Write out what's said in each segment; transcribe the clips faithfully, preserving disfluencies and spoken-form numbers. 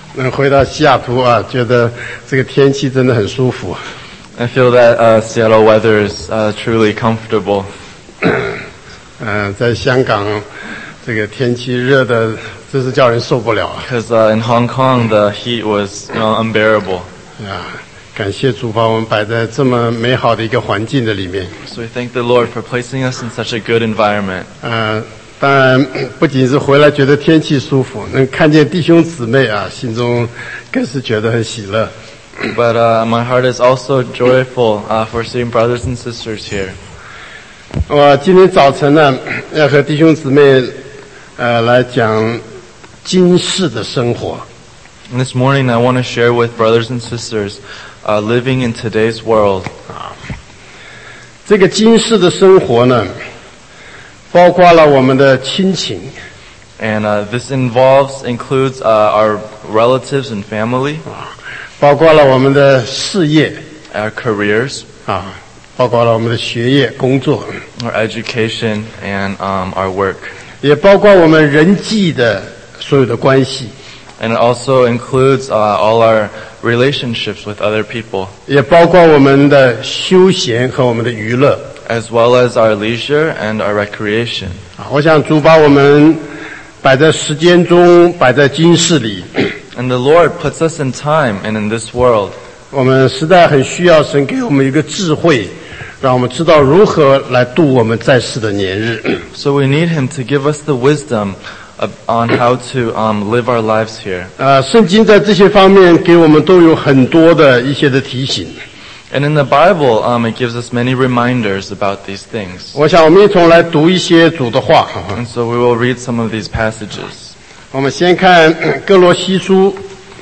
能回到西雅图啊，觉得这个天气真的很舒服。 I feel that uh, Seattle weather is uh, truly comfortable. 嗯，在香港这个天气热的，真是叫人受不了。 Because uh, in Hong Kong the heat was, you know, unbearable. 啊，感谢主把我们摆在这么美好的一个环境的里面。 So we thank the Lord for placing us in such a good environment. 呃，当然不仅是回来觉得天气舒服，能看见弟兄姊妹啊，心中更是觉得很喜乐。 But uh, my heart is also joyful uh, for seeing brothers and sisters here. 我今天早晨呢，要和弟兄姊妹呃来讲今世的生活。 And this morning I want to share with brothers and sisters uh, living in today's world. 啊，这个今世的生活呢，包括了我们的亲情。 And uh, this involves, includes uh, our relatives and family. 包括了我们的事业 our careers, 啊，包括了我们的学业工作， our education, and um, our work. 也包括我们人际的所有的关系， And it also includes uh, all our relationships with other people, 也包括我们的休闲和我们的娱乐。 as well as our leisure and our recreation. 啊，我想主把我们摆在时间中，摆在今世里。 And the Lord puts us in time and in this world. 我们实在很需要神给我们一个智慧，让我们知道如何来度我们在世的年日。 So we need Him to give us the wisdom of, on how to um, live our lives here. 呃，圣经在这些方面给我们都有很多的一些的提醒。 And in the Bible, um, it gives us many reminders about these things. 我想我们一同来读一些主的话。 And so we will read some of these passages. 我们先看歌罗西书，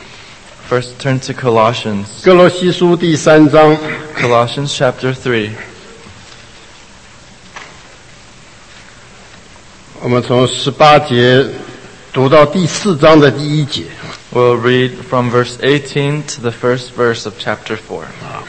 First, turn to Colossians. 歌罗西书第三章， Colossians chapter three. 我们从十八节读到第四章的第一节。 We'll read from verse eighteen to the first verse of chapter four.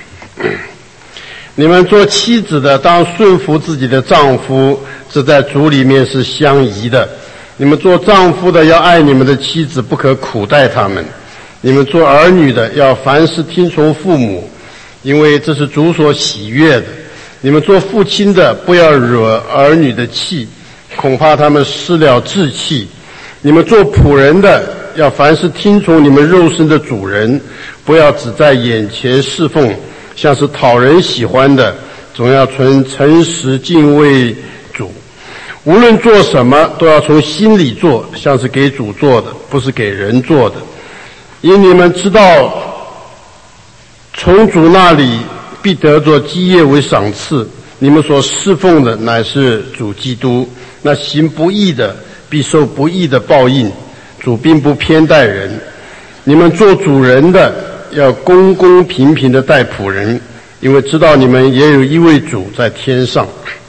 你们做妻子的当顺服自己的丈夫，这在主里面是相宜的。你们做丈夫的要爱你们的妻子，不可苦待他们。你们做儿女的要凡事听从父母，因为这是主所喜悦的。你们做父亲的不要惹儿女的气，恐怕他们失了志气。你们做仆人的要凡事听从你们肉身的主人，不要只在眼前侍奉，像是讨人喜欢的，总要存诚实敬畏主。无论做什么，都要从心里做，像是给主做的，不是给人做的。因你们知道，从主那里必得着基业为赏赐。你们所侍奉的乃是主基督。那行不义的必受不义的报应。主并不偏待人。你们做主人的要公公平平的待仆人，因为知道你们也有一位主在天上。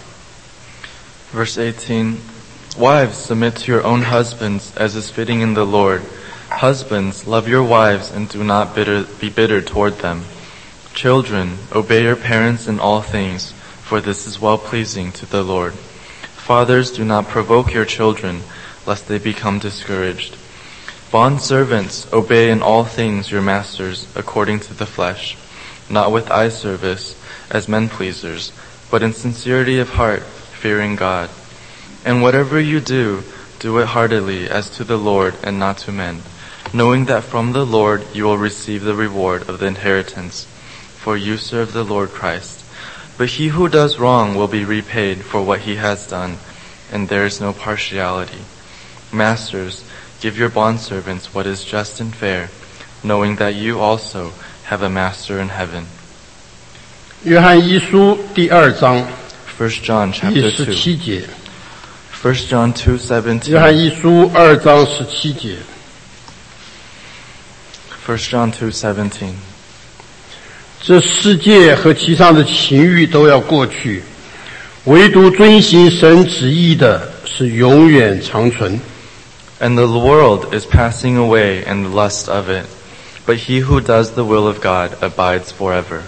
Verse eighteen, Wives, submit to your own husbands as is fitting in the Lord. Husbands, love your wives and do not bitter, be bitter toward them. Children, obey your parents in all things, for this is well-pleasing to the Lord. Fathers, do not provoke your children, lest they become discouraged. Bondservants, obey in all things your masters according to the flesh, not with eye service as men pleasers, but in sincerity of heart, fearing God. And whatever you do, do it heartily as to the Lord and not to men, knowing that from the Lord you will receive the reward of the inheritance, for you serve the Lord Christ. But he who does wrong will be repaid for what he has done, and there is no partiality. Masters, give your bondservants what is just and fair, knowing that you also have a master in heaven. 约翰一书第二章 First John 第 chapter 十 two. 七节。 First John two seventeen. 约翰一书二章十七节。 First John two seventeen. 这世界和其上的情欲都要过去，唯独遵行神旨意的是永远长存。 And the world is passing away and the lust of it, but he who does the will of God abides forever.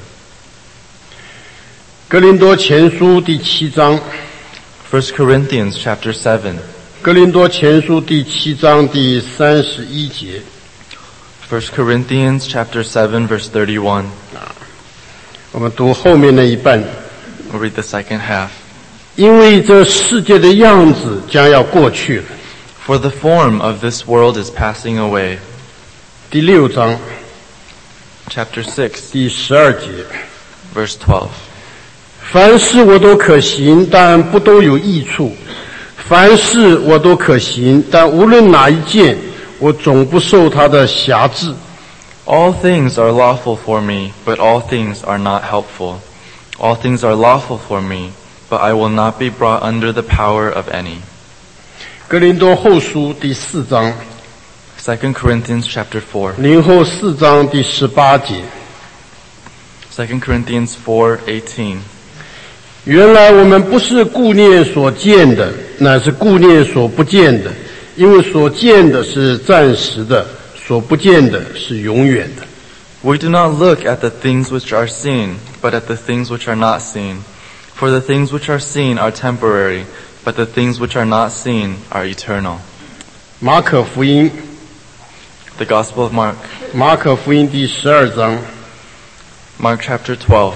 哥林多前书第七章。 First Corinthians chapter seven. 哥林多前书第七章第三十一节。 First Corinthians chapter seven, verse thirty-one. 我们读后面那一半。 We'll read the second half. 因为这世界的样子将要过去了。 For the form of this world is passing away. 第六章 Chapter six, 第十二节， verse twelve. 凡事我都可行，但不都有益处；凡事我都可行，但无论哪一件，我总不受它的辖制。 All things are lawful for me, but all things are not helpful. All things are lawful for me, but I will not be brought under the power of any. 哥林多后书第四章， Second Corinthians chapter four. 林后四章第十八节。 Second Corinthians four eighteen. 原来我们不是顾念所见的，乃是顾念所不见的，因为所见的是暂时的，所不见的是永远的。 We do not look at the things which are seen, but at the things which are not seen. For the things which are seen are temporary, but the things which are not seen are eternal. 马可福音， The Gospel of Mark. 马可福音第十二章， Mark chapter twelve.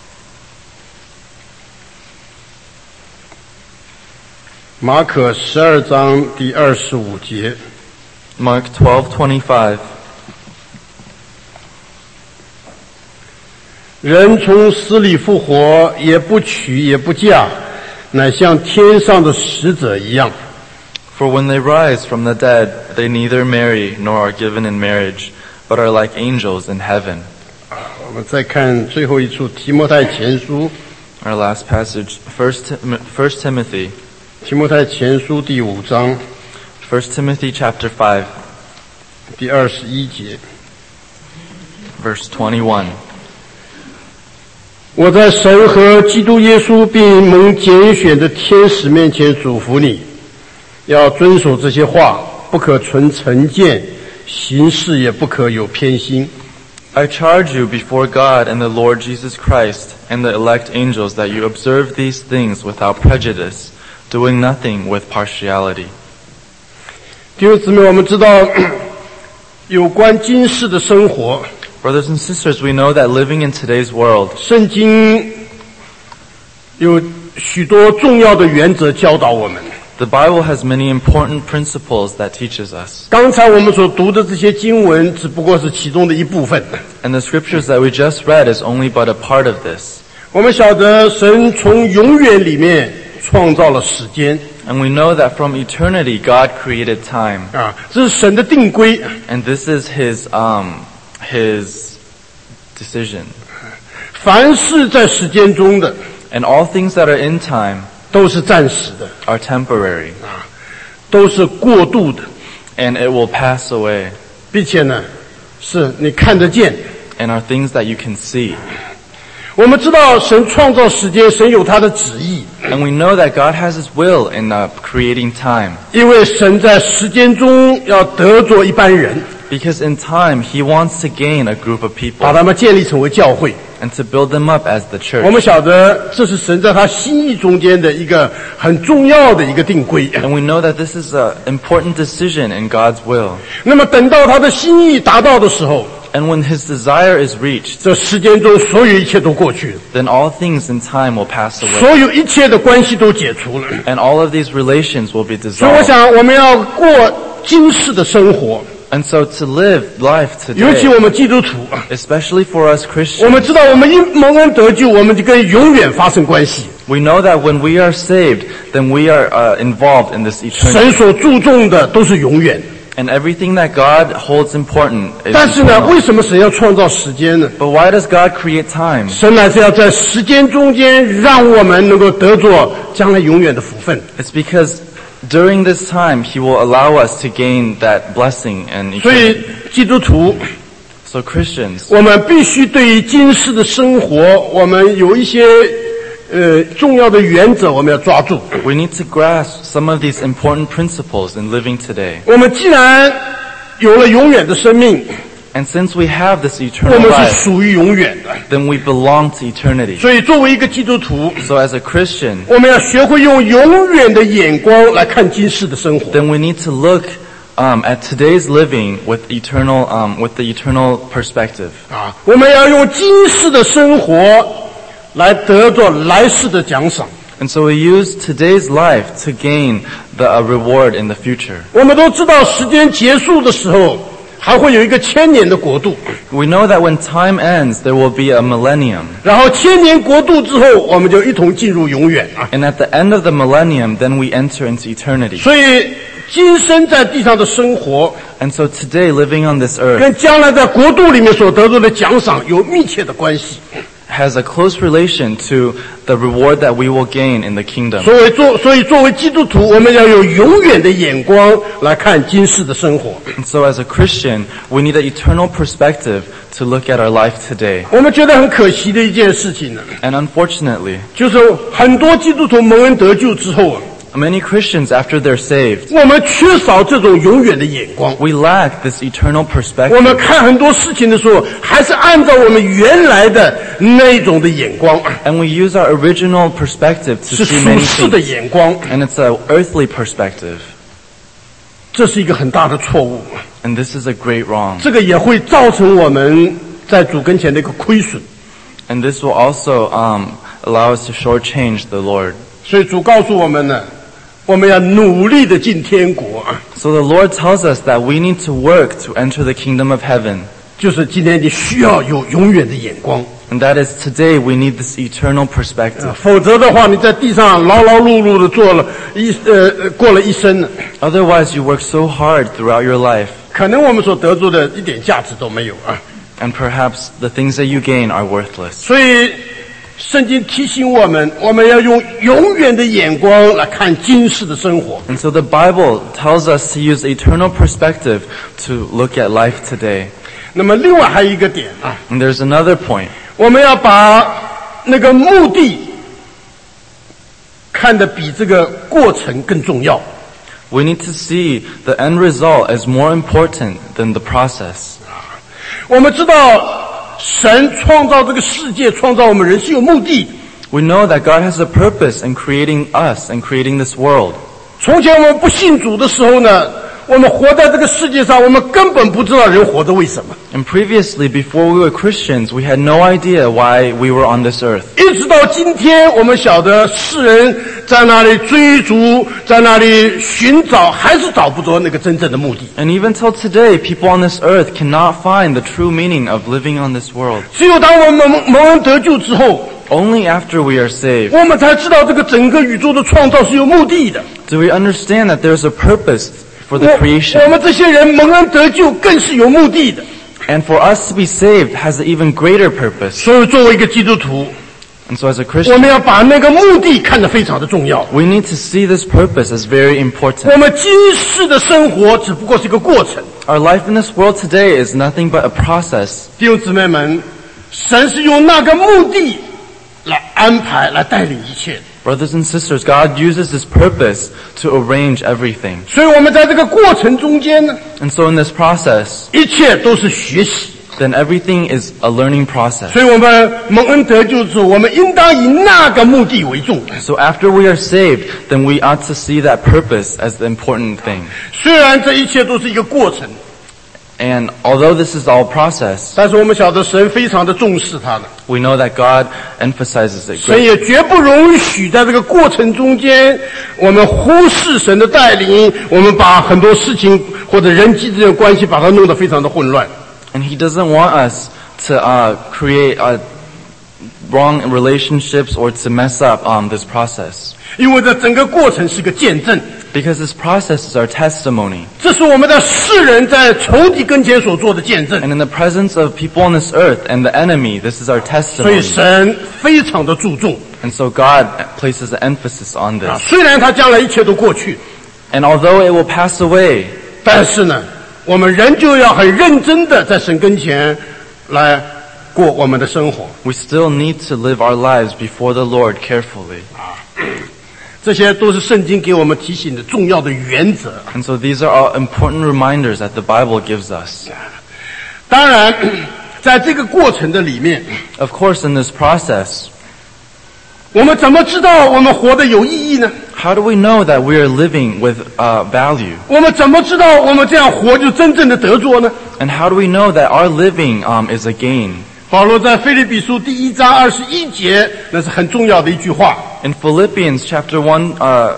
马可十二章第二十五节。 Mark twelve twenty-five. 人从死里复活，也不娶也不嫁，乃像天上的使者一样。 For when they rise from the dead, they neither marry nor are given in marriage, but are like angels in heaven. 我们再看最后一处提摩太前书， Our last passage, First Tim- First Timothy. 提摩太前书第五章 First Timothy chapter five, 第二十一节。 verse twenty-one. 我在神和基督耶稣并蒙拣选的天使面前嘱咐你，要遵守这些话，不可存成见，行事也不可有偏心。 I charge you before God and the Lord Jesus Christ and the elect angels that you observe these things without prejudice, doing nothing with partiality. 弟兄姊妹，我们知道有关今世的生活， Brothers and sisters, we know that living in today's world, 圣经有许多重要的原则教导我们。 the Bible has many important principles that teaches us. 刚才我们所读的这些经文只不过是其中的一部分。 And the scriptures that we just read is only but a part of this. 我们晓得神从永远里面创造了时间 And we know that from eternity, God created time. 啊，这是神的定规。 And this is His, um, His decision. 凡是在时间中的 And all things that are in time 都是暂时的， are temporary. 都是过渡的， And it will pass away. 并且呢，是你看得见。 And are things that you can see. 我们知道神创造时间，神有他的旨意， And we know that God has His will in uh, creating time. 因为神在时间中要得着一般人， Because in time, He wants to gain a group of 把 people 他们建立成为教会。 and to build them up as the 我们 church. 晓得这是神在他心意中间的一个很重要的一个定规。 And we know that this is an important decision in God's will. 那么等到他的心意达到的时候， And when His desire is reached, 这时间中所有一切都过去了， then all things in time will pass away. 所有一切的关系都解除了。 And all of these relations will be 所以我 dissolved. 想我们要过今世的生活， And so to live life 尤其 today, 我们基督徒， especially for us 我们 Christians, 知道我们因蒙恩得救，我们就跟永远发生关系。 we know that when we are saved, then we are uh, involved in this eternity. 神所注重的都是永远， And everything that God holds important is 但是呢， eternal. 为什么神要创造时间呢？ But why does God create time? 神乃是要在时间中间，让我们能够得着将来永远的福分。 It's because during this time, He will allow us to gain that blessing and 所以 eternity. 基督徒， So Christians, 我们必须对于今世的生活，我们有一些呃重要的原则，我们要抓住。 we need to grasp some of these important principles in living today. 我们既然有了永远的生命， And since we have this 我 eternal 们是 life, 属于永远的。 then we belong to eternity. 所以作为一个基督徒， So as a Christian, 我们要学会用永远的眼光来看今世的生活。 then we need to look um, at today's living with eternal, um, with the eternal perspective. 啊，我们要用今世的生活来得着来世的奖赏。 And so we use today's life to gain the uh, reward in the future. 我们都知道，时间结束的时候，还会有一个千年的国度。 We know that when time ends, there will be a millennium. 然后千年国度之后，我们就一同进入永远啊。 And at the end of the millennium, then we enter into eternity. 所以，今生在地上的生活， And so today, living on this earth 跟将来在国度里面所得到的奖赏有密切的关系。 has a close relation to the reward that we will gain in the kingdom. 所以作所以作为基督徒，我们要有永远的眼光来看今世的生活。 And so as a Christian, we need an eternal perspective to look at our life today. 我们觉得很可惜的一件事情呢， And unfortunately, 就是很多基督徒蒙恩得救之后啊， many Christians, after they're saved, 我们缺少这种永远的眼光。 we lack this eternal 我们 perspective. 看很多事情的时候，还是按照我们原来的那种的眼光， And we use our original perspective to 是 see 属 many 世的 things. 眼光， And it's an earthly perspective. 这是一个很大的错误。 And this is a great wrong. 这个也会造成我们在主跟前的一个亏损。 And this will also um, allow us to shortchange the Lord. 所以主告诉我们呢，我们要努力的进天国， So the Lord tells us that we need to work to enter the kingdom of heaven. 就是今天你需要有永远的眼光， And that is today we need this eternal perspective. 否则的话，你在地上劳劳碌碌的做了一呃过了一生呢， Otherwise you work so hard throughout your life, 可能我们所得着的一点价值都没有啊。 and perhaps the things that you gain are worthless. 所以圣经提醒我们，我们要用永远的眼光来看今世的生活。 And so the Bible tells us to use eternal perspective to look at life today. 那么另外还有一个点啊， And there's another point. 我们要把那个目的看得比这个过程更重要。 We need to see the end result as more important than the process. 我们知道神创造这个世界，创造我们人是有目的。 We know that God has a purpose in creating us and creating this world. 从前我们不信主的时候呢，我们活在这个世界上，我们根本不知道人活着为什么。 And previously, before we were Christians, we had no idea why we were on this earth. 一直到今天，我们晓得世人在那里追逐，在那里寻找，还是找不着那个真正的目的。 And even till today, people on this earth cannot find the true meaning of living on this world. 只有当我们蒙蒙恩得救之后， Only after we are saved 我们才知道这个整个宇宙的创造是有目的的。 do we understand that there's a purpose for 我 the creation. 我们这些人蒙恩得救更是有目的的。 And for us to be saved has an even greater purpose. 所以作为一个基督徒， And so as a 我 Christian, 们要把那个目的看得非常的重要。 we need to see this purpose as very important. 我们今世的生活只不过是一个过程。 Our life in this world today is nothing but a process. 弟兄姊妹们，神是用那个目的来安排、来带领一切的。 Brothers and sisters, God uses this purpose to arrange everything. 所以我们在这个过程中间呢， And so in this process, 一切都是学习。 then everything is a learning process. 所以我们蒙恩得救之后，我们应当以那个目的为重。 So after we are saved, then we ought to see that purpose as the important thing. 虽然这一切都是一个过程， And although this is all process, 但是我们晓得神非常的重视它的， we know that God emphasizes it 神 greatly. 也绝不容许在这个过程中间，我们忽视神的带领，我们把很多事情或者人际之间的关系把它弄得非常的混乱。 And He doesn't want us to uh, create uh, wrong relationships or to mess up um, this process. 因为这整个过程是个见证， Because this process is our testimony. 这是我们在世人在仇敌跟前所做的见证。 And in the presence of people on this earth and the enemy, this is our 所以 testimony. 神非常的注重 And so God places the emphasis on 啊， this. 虽然他将来一切都过去， And although it will pass away, 但是呢，我们仍旧要很认真的在神跟前来过我们的生活。 we still need to live our lives before the Lord carefully. 这些都是圣经给我们提醒的重要的原则。 And so these are all important reminders that the Bible gives us. 当然，在这个过程的里面， Of course, in this process, 我们怎么知道我们活得有意义呢？ How do we know that we are living with uh, value? 我们怎么知道我们这样活就真正的得着呢？ And how do we know that our living um, is a gain? 保罗在腓立比书第一章二十一节，那是很重要的一句话。 In Philippians chapter one, uh,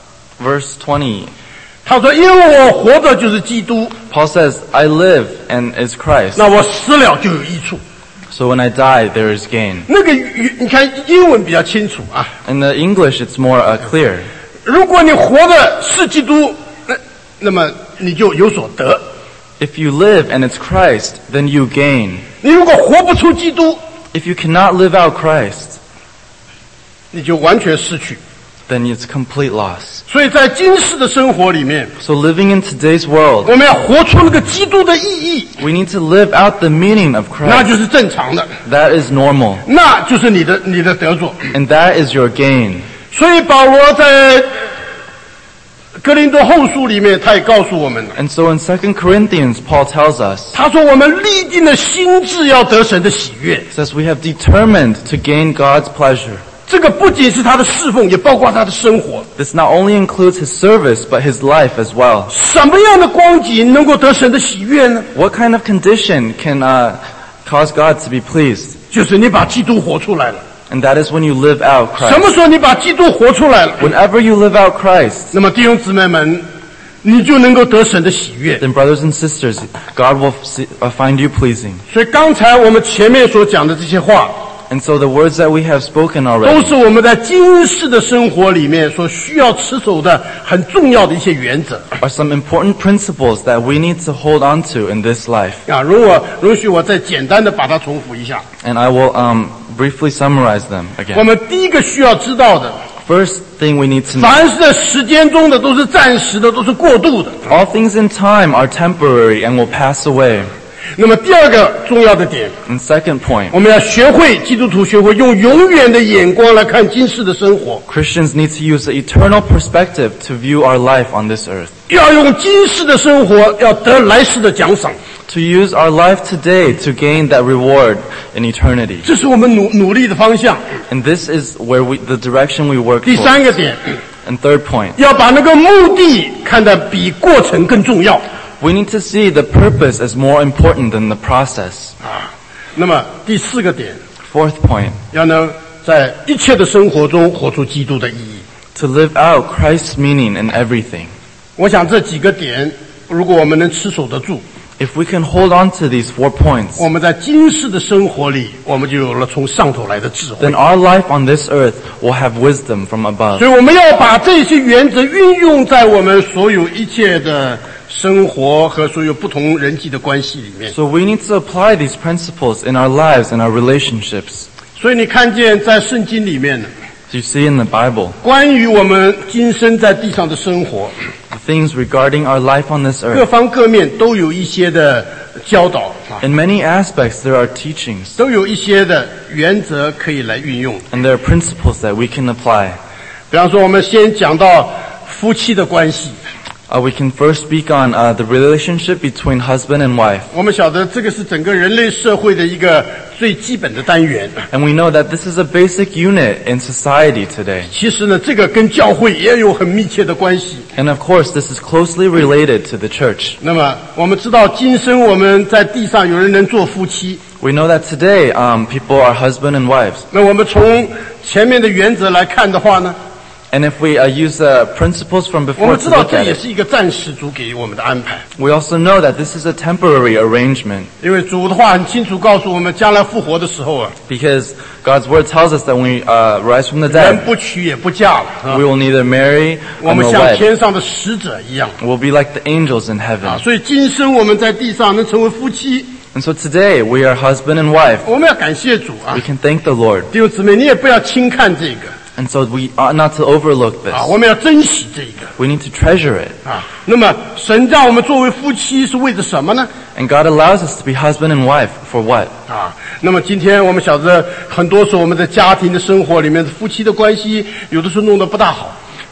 verse twenty, 他说：“因为我活着就是基督， Paul says, I live and is Christ. 那我死了就有益处。” So when I die, there is gain. 那个语你看英文比较清楚啊。 In the English, it's more uh, clear. 如果你活的是基督，那那么你就有所得。 If you live and it's Christ, then you gain. 你如果活不出基督， If you cannot live out Christ, 你就完全失去。 then it's complete loss. 所以在今世的生活里面， So living in today's world, 我们要活出那个基督的意义， we need to live out the meaning of 那就 Christ. 是正常的， That is normal. 那就是你的你的得着。 And that is your gain. 所以保罗在哥林多后书里面，他也告诉我们了， And so in Second Corinthians, Paul tells us, 他说我们立定的心志要得神的喜悦。 says we have determined to gain God's pleasure. 这个不仅是他的侍奉，也包括他的生活。 This not only includes his service, but his life as well. 什么样的光景能够得神的喜悦呢？ What kind of condition can uh, cause God to be pleased? 就是你把基督活出来了。 And that is when you live out 什么 Christ. 时候你把基督活出来了， Whenever you live out Christ, 那么弟兄姊妹们，你就能够得神的喜悦。 then brothers and sisters, God will see, uh, find you pleasing. 所以刚才我们前面所讲的这些话， And so the words that we have spoken 都 already 是我们在今世的生活里面所需要持守的很重要的一些原则 are some important principles that we need to hold on to in this life. 啊。容我容许我再简单的把它重复一下。 And I will um, briefly summarize them 我 again. 们第一个需要知道的， First thing we need to know, 凡是在时间中的都是暂时的，都是过渡的。 all things in time are temporary and will pass away. 那么第二个重要的点， And second point, 我们要学会基督徒学会用永远的眼光来看今世的生活， Christians need to use the eternal perspective to view our life on this earth. 要用今世的生活要得来世的奖赏， To use our life today to gain that reward in eternity. 这是我们努努力的方向。 And this is where we, the direction we work 第三 towards. 个点， And third point, 要把那个目的看得比过程更重要 we need to see the purpose as more important than the process. 啊。那么第四个点， Fourth point, 要能在一切的生活中活出基督的意义。 to live out Christ's meaning in everything. 我想这几个点，如果我们能持守得住， If we can hold on to these four points, 我们在今世的生活里，我们就有了从上头来的智慧 then。our life on this earth will have wisdom from above. 所以我们要把这些原则运用在我们所有一切的生活和所有不同人际的关系里面。 So we need to apply these principles in our lives and our relationships. 所以你看见在圣经里面呢， You see in the Bible, 关于我们今生在地上的生活， the things regarding our life on this 各 earth. 方各面都有一些的教导啊， In many aspects, there are teachings 都有一些的原则可以来运用。 and there are principles that we can apply. 比方说，我们先讲到夫妻的关系。 Uh, we can first speak on uh, the relationship between husband and wife. 我们晓得这个是整个人类社会的一个最基本的单元。 And we know that this is a basic unit in society today. 其实呢，这个跟教会也有很密切的关系。 And of course, this is closely related to the church. 那么我们知道，今生我们在地上有人能做夫妻。 We know that today, um, people are husband and wives. 那我们从前面的原则来看的话呢， And if we uh, use the principles from 我 before 们 to 知道 look 这 at 也 it, 是一个暂时主给我们的安排。 we also know that this is a temporary arrangement 因为主的话很清楚告诉我们，将来复活的时候啊， because God's word tells us that when we uh, rise from the 人 dead, 不娶也不嫁了，啊 we will neither marry 我 nor 们像 wed. 天上的使者一样 We'll be like the angels in heaven. 啊。所以今生我们在地上能成为夫妻， And so today, we are husband and wife. 我们要感谢主啊 We！can thank the Lord. 弟兄姊妹，你也不要轻看这个 And so we ought not to overlook this. 啊，我们要珍惜这个 We need to treasure it. 啊。那么神让我们作为夫妻是为着什么呢？ And God allows us to be husband and wife for what? 啊，那么今天我们晓得，很多时候我们在家庭的生活里面，夫妻的关系有的时候弄得不大好。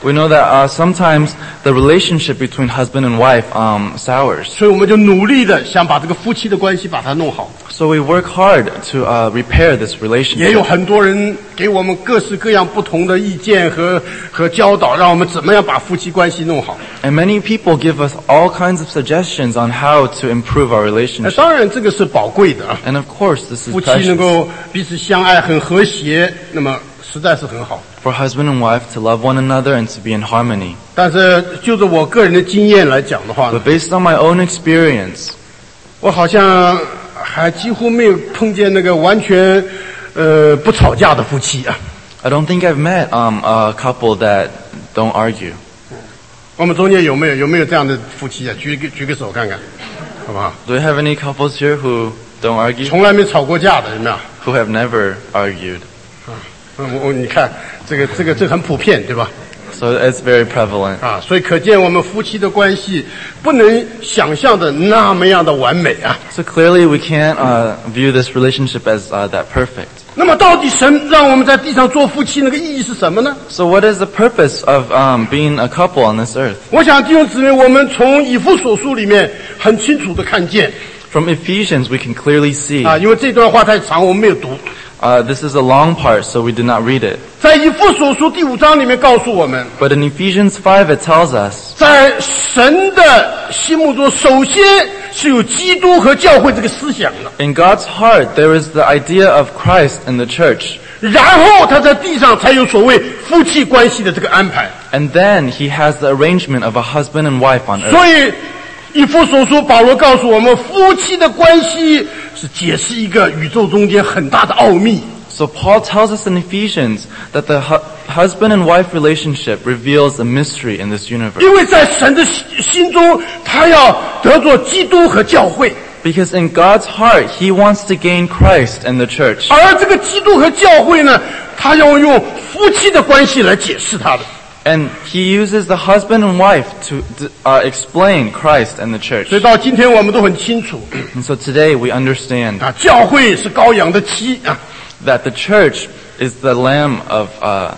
We know that uh, sometimes the relationship between husband and wife um, sours. 所以我们就努力的想把这个夫妻的关系把它弄好。 So we work hard to uh, repair this 也有 relationship. 很多人给我们各式各样不同的意见和和教导，让我们怎么样把夫妻关系弄好。 And many people give us all kinds of suggestions on how to improve our 那 relationship. 当然这个是宝贵的啊， And of course, this is 夫妻能 precious 够彼此相爱很和谐，那么实在是很好。 for husband and wife to love one another and to be in harmony. 但是就着我个人的经验来讲的话呢， But based on my own experience, 我好像还几乎没有碰见那个完全呃不吵架的夫妻啊。 I don't think I've met um, a couple that don't argue. 我们中间有没有有没有这样的夫妻啊？举个举个手看看，好不好？ Do we have any couples here who don't argue? 从来没吵过架的有没有？ Who have never argued? 嗯，我我你看这个这个这个很普遍，对吧？ So it's very prevalent. 啊，所以可见我们夫妻的关系不能想象的那么样的完美啊。 So clearly we can't uh, view this relationship as uh, that perfect. 那么到底神让我们在地上做夫妻那个意义是什么呢？ So what is the purpose of um, being a couple on this earth? 我想弟兄姊妹，我们从以弗所书里面很清楚的看见 From Ephesians we can clearly see. 啊，因为这段话太长，我们没有读。 Uh, this is a long part, so we did not read it. 在以弗所书第五章里面告诉我们， But in Ephesians five it tells us 在神的心目中，首先是有基督和教会这个思想的， in God's heart there is the idea of Christ and the church. 然后他在地上才有所谓夫妻关系的这个安排。 And then he has the arrangement of a husband and wife on earth. 所以以弗所书保罗告诉我们，夫妻的关系是解释一个宇宙中间很大的奥秘。 So Paul tells us in Ephesians that the hu- husband and wife relationship reveals a mystery in this universe. 因为在神的心心中，他要得着基督和教会， Because in God's heart, he wants to gain Christ and the church. 而这个基督和教会呢，他要用夫妻的关系来解释他的。 And he uses the husband and wife to uh, explain Christ and the church. 所以到今天我们都很清楚 And so today we understand 啊，教会是羔羊的妻啊， that the church is the lamb of, uh,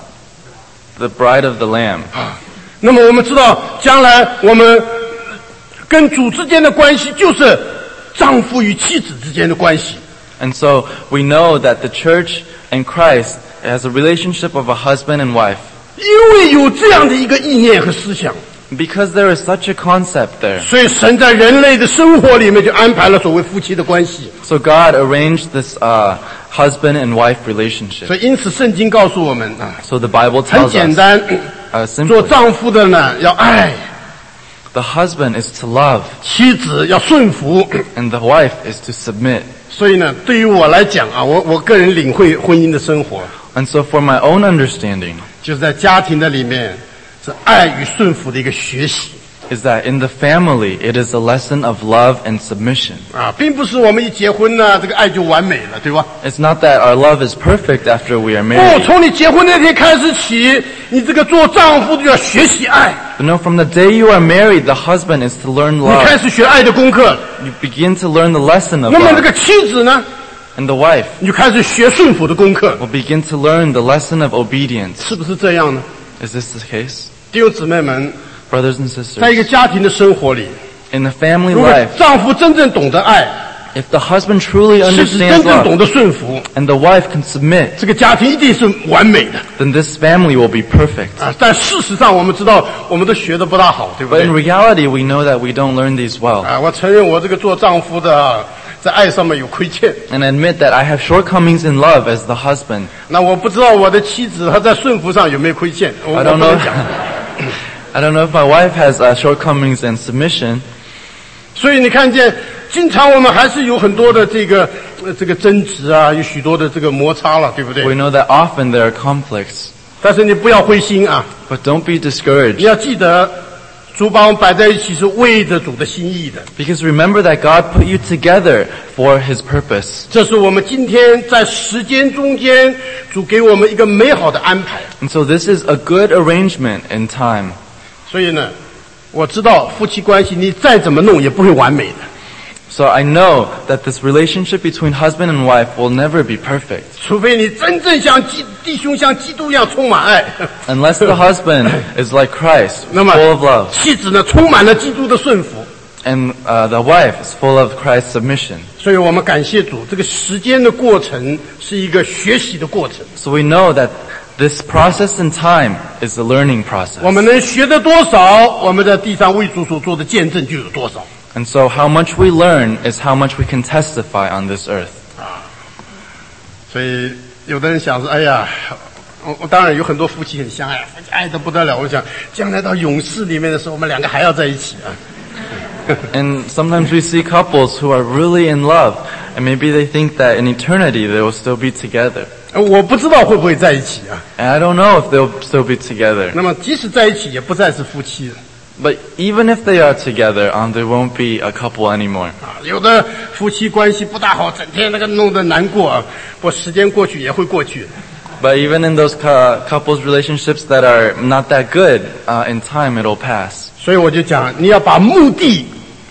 the bride of the lamb. 那么我们知道，将来我们跟主之间的关系就是丈夫与妻子之间的关系。 And so we know that the church and Christ has a relationship of a husband and wife. 因为有这样的一个意念和思想， Because there is such a concept there. 所以神在人类的生活里面就安排了所谓夫妻的关系。 So God arranged this uh, husband and wife relationship. 所以因此圣经告诉我们啊， So the Bible 很 tells 简 us, 单， uh, 做 simply, 丈夫的呢要爱， the husband is to love 妻子要顺服。 and the wife is to submit. 所以呢，对于我来讲啊，我我个人领会婚姻的生活， And so for my own understanding 就是在家庭的里面是爱与顺服的一个学习 is that in the family it is a lesson of love and submission. 啊，并不是我们一结婚呢，这个爱就完美了，对吧？ It's not that our love is perfect after we are 不， married. 从你结婚那天开始起，你这个做丈夫就要学习爱， But no, from the day you are married, the husband is to learn 你开 love. 始学爱的功课。 You begin to learn the lesson of 那么这 love. 个妻子呢， And the wife 你就开始学顺服的功课， will begin to learn the lesson of obedience. 是不是这样呢？ Is this the case? 弟兄姊妹们， Brothers and 在一 sisters, 个家庭的生活里， in the family 如果 life, 丈夫真正懂得爱， if the husband truly 妻子 understands 真正懂 love 得顺服， and the wife can submit, 这个家庭一定是完美的 then this family will be perfect. 啊！但事实上，我们知道，我们都学的不大好，对不 But 对 in？reality, we know that we don't learn these well. 啊，我承认我这个做丈夫的啊，在爱上面有亏欠。 And admit that I have shortcomings in love as the husband. 那我不知道我的妻子她在顺服上有没有亏欠，我 I 我 don't 不能 know. 讲。 I don't know if my wife has uh, shortcomings in submission. 所以你看见，经常我们还是有很多的这个呃这个争执啊，有许多的这个摩擦了，对不 We 对？ know that often there are conflicts. 但是你不要灰心啊， But don't be 你 discouraged. 要记得，主把我们摆在一起是为着主的心意的。 Because remember that God put you together for His purpose. 这是我们今天在时间中间，主给我们一个美好的安排。 And so this is a good arrangement in time. 所以呢，我知道夫妻关系你再怎么弄也不会完美的。 So I know that this relationship between husband and wife will never be perfect. 除非你真正像基弟兄像基督一样充满爱。 Unless the husband is like Christ, 那么 full of love, 妻子呢充满了基督的顺服。 and uh, the wife is full of Christ's submission. 所以我们感谢主，这个时间的过程是一个学习的过程。 So we know that this process in time is a learning process. 我们能学得多少，我们在地上为主所做的见证就有多少。 And so how much we learn is how much we can testify on this earth. 所以有的人想说，哎呀，我我当然有很多夫妻很相爱，夫妻爱得不得了。我想将来到勇士里面的时候，我们两个还要在一起啊。 And sometimes we see couples who are really in love, and maybe they think that in eternity they will still be together. 我不知道会不会在一起啊。 And I don't know if they'll still be together. 那么即使在一起，也不再是夫妻了。 But even if they are together, um, they won't be a couple anymore. 啊，有的夫妻关系不大好，整天那个弄得难过啊。不过时间过去也会过去。 But even in those cu- couples relationships that are not that good, uh, in time it'll pass. 所以我就讲，你要把目的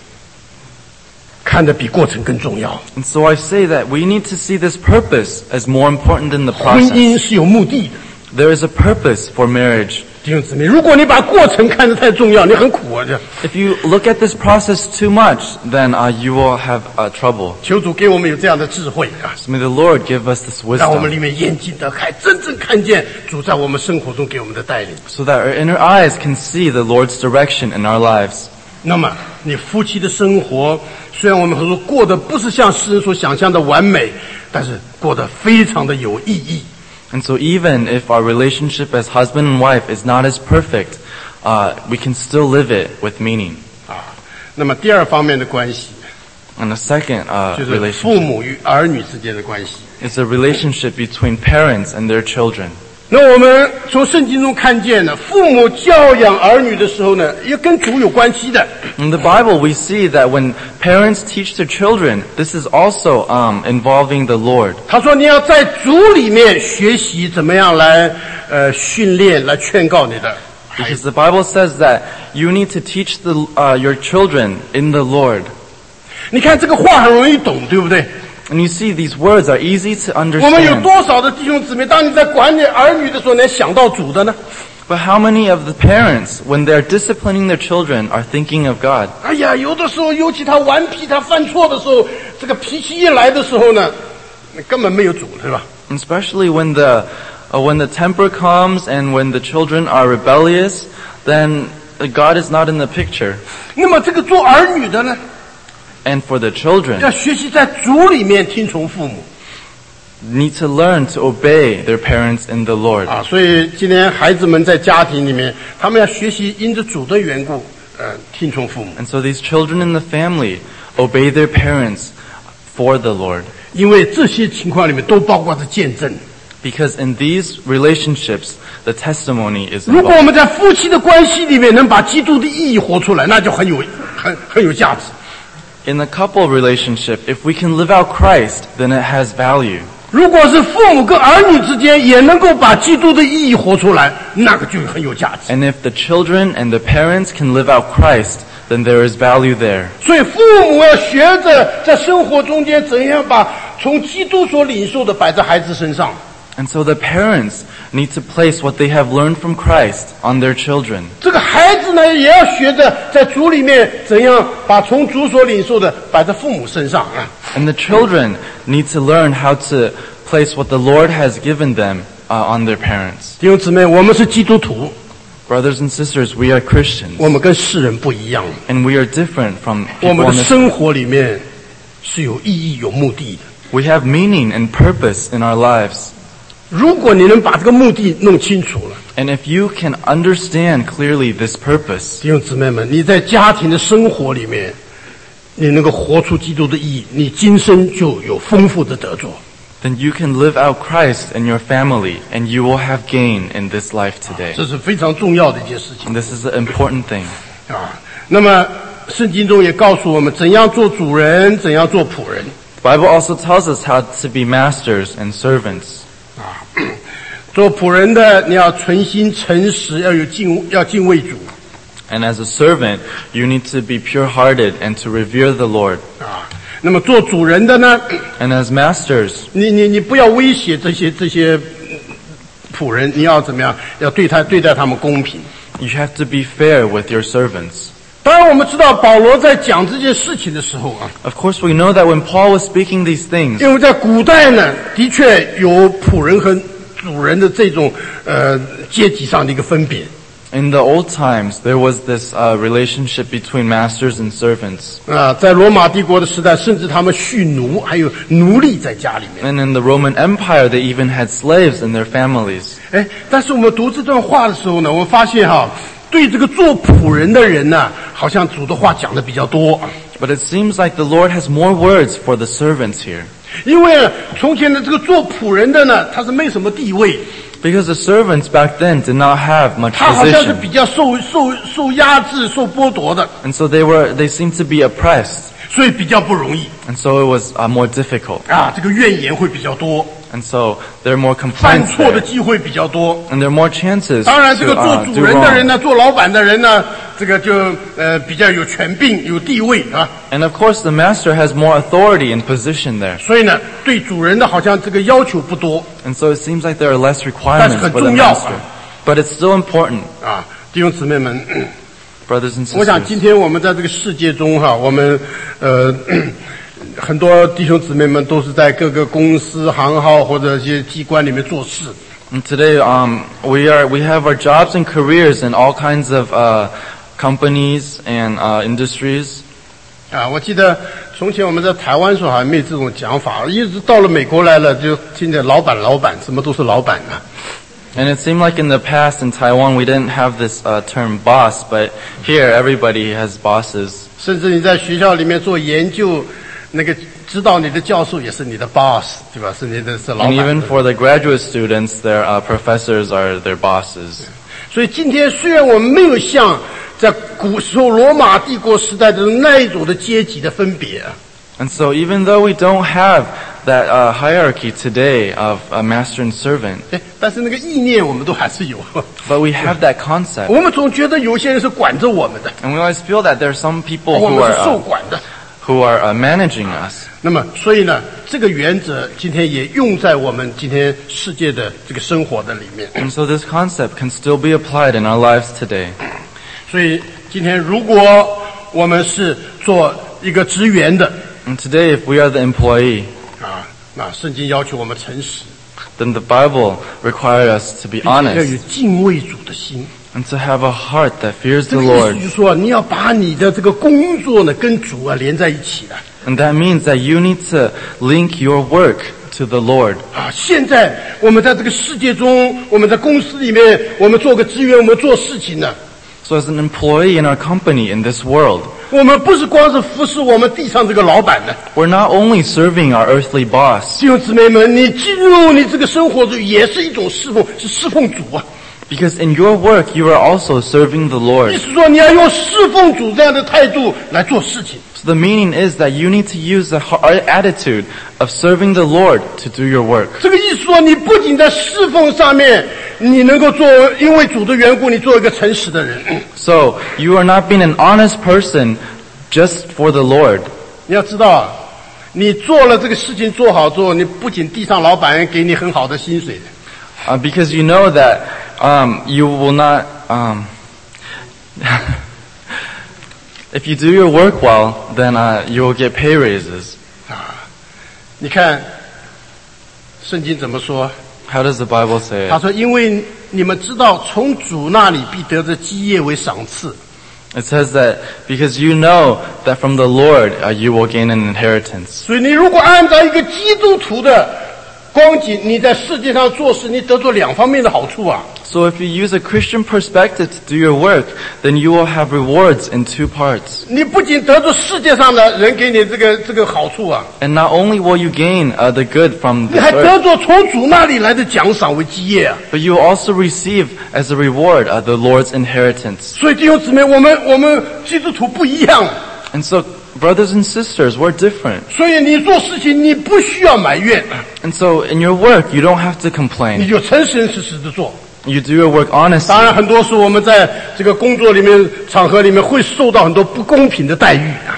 看得比过程更重要。 And so I say that we need to see this purpose as more important than the 婚 process. 姻是有目的的， There is a purpose for marriage. 弟兄姊妹，如果你把过程看得太重要，你很苦啊！这 If you look at this process too much, then uh, you will have uh, trouble. 求主给我们有这样的智慧啊， So may the Lord give us this 让我们 wisdom 里面眼睛得开，真正看见主在我们生活中给我们的带领。 so that our inner eyes can see the Lord's direction in our lives. 那么，你夫妻的生活，虽然我们很多过得不是像世人所想象的完美，但是过得非常的有意义。 And so even if our relationship as husband and wife is not as perfect, uh, we can still live it with meaning. 啊，那么第二方面的关系， And the second uh, 就是父 relationship 母与儿女之间的关系。 is a relationship between parents and their children. 那我们从圣经中看见呢，父母教养儿女的时候呢，也跟主有关系的。 In the Bible, we see that when parents teach their children, this is also um, involving the Lord. 他说你要在主里面学习怎么样来呃训练，来劝告你的孩 Because 子。 the Bible says that you need to teach the, uh, your children in the Lord. 你看这个话很容易懂，对不对？ And you see, these words are easy to 我们有 understand. 多少的弟兄姊妹，当你在管理儿女的时候，能想到主的呢？ But how many of the parents, when they're disciplining their children, are thinking of God? 哎呀，有的时候，尤其他顽皮、他犯错的时候，这个脾气一来的时候呢，根本没有主，对吧？ Especially when the, uh, when the temper comes and when the children are rebellious, then God is not in the picture. 那么这个做儿女的呢， And for the children, 要学习在主里面听从父母 need to learn to obey their parents in the Lord. 啊。所以今天孩子们在家庭里面，他们要学习因着主的缘故，呃，听从父母， And so these children in the family obey their parents for the Lord. 因为这些情况里面都包括着见证。 Because in these relationships, the testimony is 如果 involved. 我们在夫妻的关系里面能把基督的意义活出来，那就很有很很有价值。 In the couple relationship, if we can live out Christ, then it has value. 如果是父母跟儿女之间也能够把基督的意义活出来，那个就很有价值。 And if the children and the parents can live out Christ, then there is value there. 所以父母要学着在生活中间怎样把从基督所领受的摆在孩子身上。 And so the parents need to place what they have learned from Christ on their children. 这个孩子呢，也要学着在主里面怎样把从主所领受的摆在父母身上啊。 And the children need to learn how to place what the Lord has given them uh, on their parents. 弟兄姊妹，我们是基督徒， Brothers and sisters, we are Christians. 我们跟世人不一样， And we are different from 我 people 们 on 的 this. 生活里面是有意义、有目的的。 We have meaning and purpose in our lives. 如果你能把这个目的弄清楚了， And if you can understand clearly this purpose, 弟兄姊妹们，你在家庭的生活里面，你能够活出基督的意义，你今生就有丰富的得着。 then you can live out Christ in your family, and you will have gain in this life today. 这是非常重要的一件事情 And this is an important thing. 啊。那么圣经中也告诉我们，怎样做主人，怎样做仆人 The Bible also tells us how to be masters and servants. 啊。做仆人的，你要存心诚实，要有敬，要敬畏主 And as a servant, you need to be pure-hearted and to revere the Lord. 啊。 那么做主人的呢， And as masters, 你你你不要威胁这些这些仆人，你要怎么样？要对他对待他们公平。 you have to be fair with your servants. 当然，我们知道保罗在讲这件事情的时候啊， Of course, we know that when Paul was speaking these things, 因为在古代呢，的确有仆人和主人的这种呃阶级上的一个分别。 in the old times, there was this uh, relationship between masters and servants. 啊，在罗马帝国的时代，甚至他们蓄奴，还有奴隶在家里面。 And in the Roman Empire, they even had slaves in their families. 哎，但是我们读这段话的时候呢，我们发现哈，对这个做仆人的人呢，好像主的话讲的比较多。 But it seems like the Lord has more words for the servants here. 因为从前的这个做仆人的呢，他是没什么地位， Because the servants back then did not have much 他好像是 position. 比较受受受压制、受剥夺的， And so they were, they seemed to be oppressed. 所以比较不容易 And so it was uh, more difficult. 啊，这个怨言会比较多， And so there are more 犯 complaints 错的 there. 机会比较多。 And there are more chances 当然，这 to 个做 uh, 主 do 人的人 wrong. 呢，做老板的人呢，这个就呃比较有权柄、有地位啊。 And of course, the master has more authority and position there. 所以呢，对主人的好像这个要求不多 And so it seems like there are less 但是 requirements 很 for the 重要 master. But it's still important, 啊，弟兄姊妹们。 brothers and 我想今 sisters. 天我们在这个世界中哈，我们呃很多弟兄姊妹们都是在各个公司行号或者一些机关里面做事。 And today, um, we are we have our jobs and careers in all kinds of uh, companies and uh, industries. 啊，我记得从前我们在台湾时候好像没有这种讲法，一直到了美国来了，就听见老板老板，什么都是老板啊。 And it seemed like in the past in Taiwan we didn't have this uh, term boss, but here everybody has bosses. 甚至你在学校里面做研究，那个指导你的教授也是你的 boss， 对吧？是你的是老 And 板 even 的。 for the graduate students, their uh, professors are their bosses. 所以今天虽然我们没有像在古时候罗马帝国时代的那一种的阶级的分别啊， And so even though we don't have that uh, hierarchy today of a master and servant, 哎，但是那个意念我们都还是有。 but we have that concept. 我们总觉得有些人是管着我们的， And we always feel that there are some people 我 who 们 are 是受 uh, 管的。 who are uh, managing us. 那么，所以呢，这个原则今天也用在我们今天世界的这个生活的里面。 And so this concept can still be applied in our lives today. 所以今天如果我们是做一个职员的 And today, if we are the employee, 啊，那圣经要求我们诚实， then the Bible requires us to be 并且要有 honest 敬畏主的心。 and to have a heart that fears 这 the 个意 Lord. 思就是说，你要把你的这个工作呢跟主啊连在一起的。 And that means that you need to link your work to the Lord. 啊，现在我们在这个世界中，我们在公司里面，我们做个职员，我们做事情呢， So as an employee in our company in this world, 我们不是光是服侍我们地上这个老板的。 we're not only serving our earthly boss, 弟兄姊妹们，你进入你这个生活中也是一种侍奉，是侍奉主啊。 because in your work you are also serving the 意 Lord. 思说，你要用侍奉主这样的态度来做事情。 So the meaning is that you need to use the heart attitude of serving the Lord to do your work. 这个意思说，你不仅在侍奉上面，你能够做，因为主的缘故，你做一个诚实的人。 So you are not being an honest person just for the Lord. 你要知道啊，你做了这个事情做好之后，你不仅地上老板给你很好的薪水， Uh, because you know that um, you will not, um, if you do your work well, then uh, you will get pay raises. 你看圣经怎么说？ How does the Bible say 他 it? 说：“因为你们知道，从主那里必得着基业为赏赐。 It says that because you know that from the Lord uh, you will gain an inheritance. 所以，你如果按照一个基督徒的光景，你在世界上做事，你得着两方面的好处啊。 So if you use a Christian perspective to do your work, then you will have rewards in two parts. 你不仅得着世界上的人给你这个这个好处啊， And not only will you gain uh, the good from 你 this 还得 earth, 着从主那里来的奖赏为基业啊。 but you will also receive as a reward uh, the Lord's inheritance. 所以弟兄姊妹，我们我们基督徒不一样， And so, brothers and sisters, we're different. 所以你做事情你不需要埋怨， And so, in your work, you don't have to 你 complain. 就诚实实实的做。 You do your work honestly. 当然，很多时候我们在这个工作里面、场合里面会受到很多不公平的待遇啊。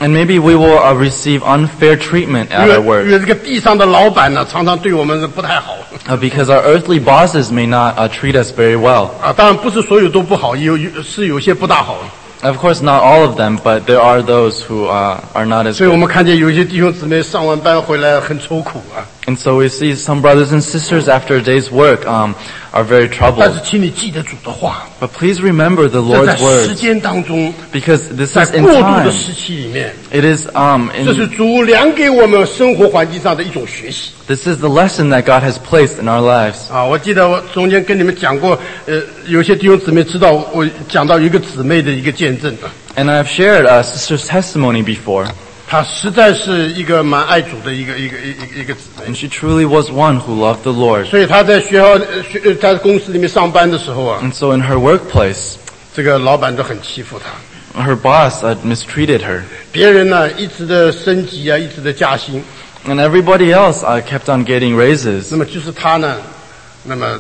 And maybe we will uh, receive unfair treatment 因 at 为 our 因 work 为这个地上的老板呢，常常对我们不太好 uh, because our earthly bosses may not uh, treat us very well. 啊。当然不是所有都不好，有有是有些不大好。 Of course, not all of them, but there are those who uh, are not as 所以我 good. 们看见有一些弟兄姊妹上完班回来很愁苦啊。 And so we see some brothers and sisters after a day's work um, are very 但 troubled. 是请你记得主的话， But please remember the 这在 Lord's 时 words, 间当中， because this 在 is in 过渡 time. 的时期里面， It is um, 这是 in, 主量给我们生活环境上的一种学习 this is the lesson that God has placed in our lives. 啊。我记得我中间跟你们讲过，呃，有些弟兄姊妹知道我讲到一个姊妹的一个见证啊。 And I've shared uh, sister's testimony before, 她实在是一个蛮爱主的一个一个一个一个姊妹， and she truly was one who loved the Lord. 所以她在学校呃学呃在公司里面上班的时候啊， And so in her workplace, 这个老板都很欺负她， her boss uh, mistreated her. 别人呢一直的升级啊，一直的加薪， And everybody else uh, kept on getting raises. 那么就是她呢，那么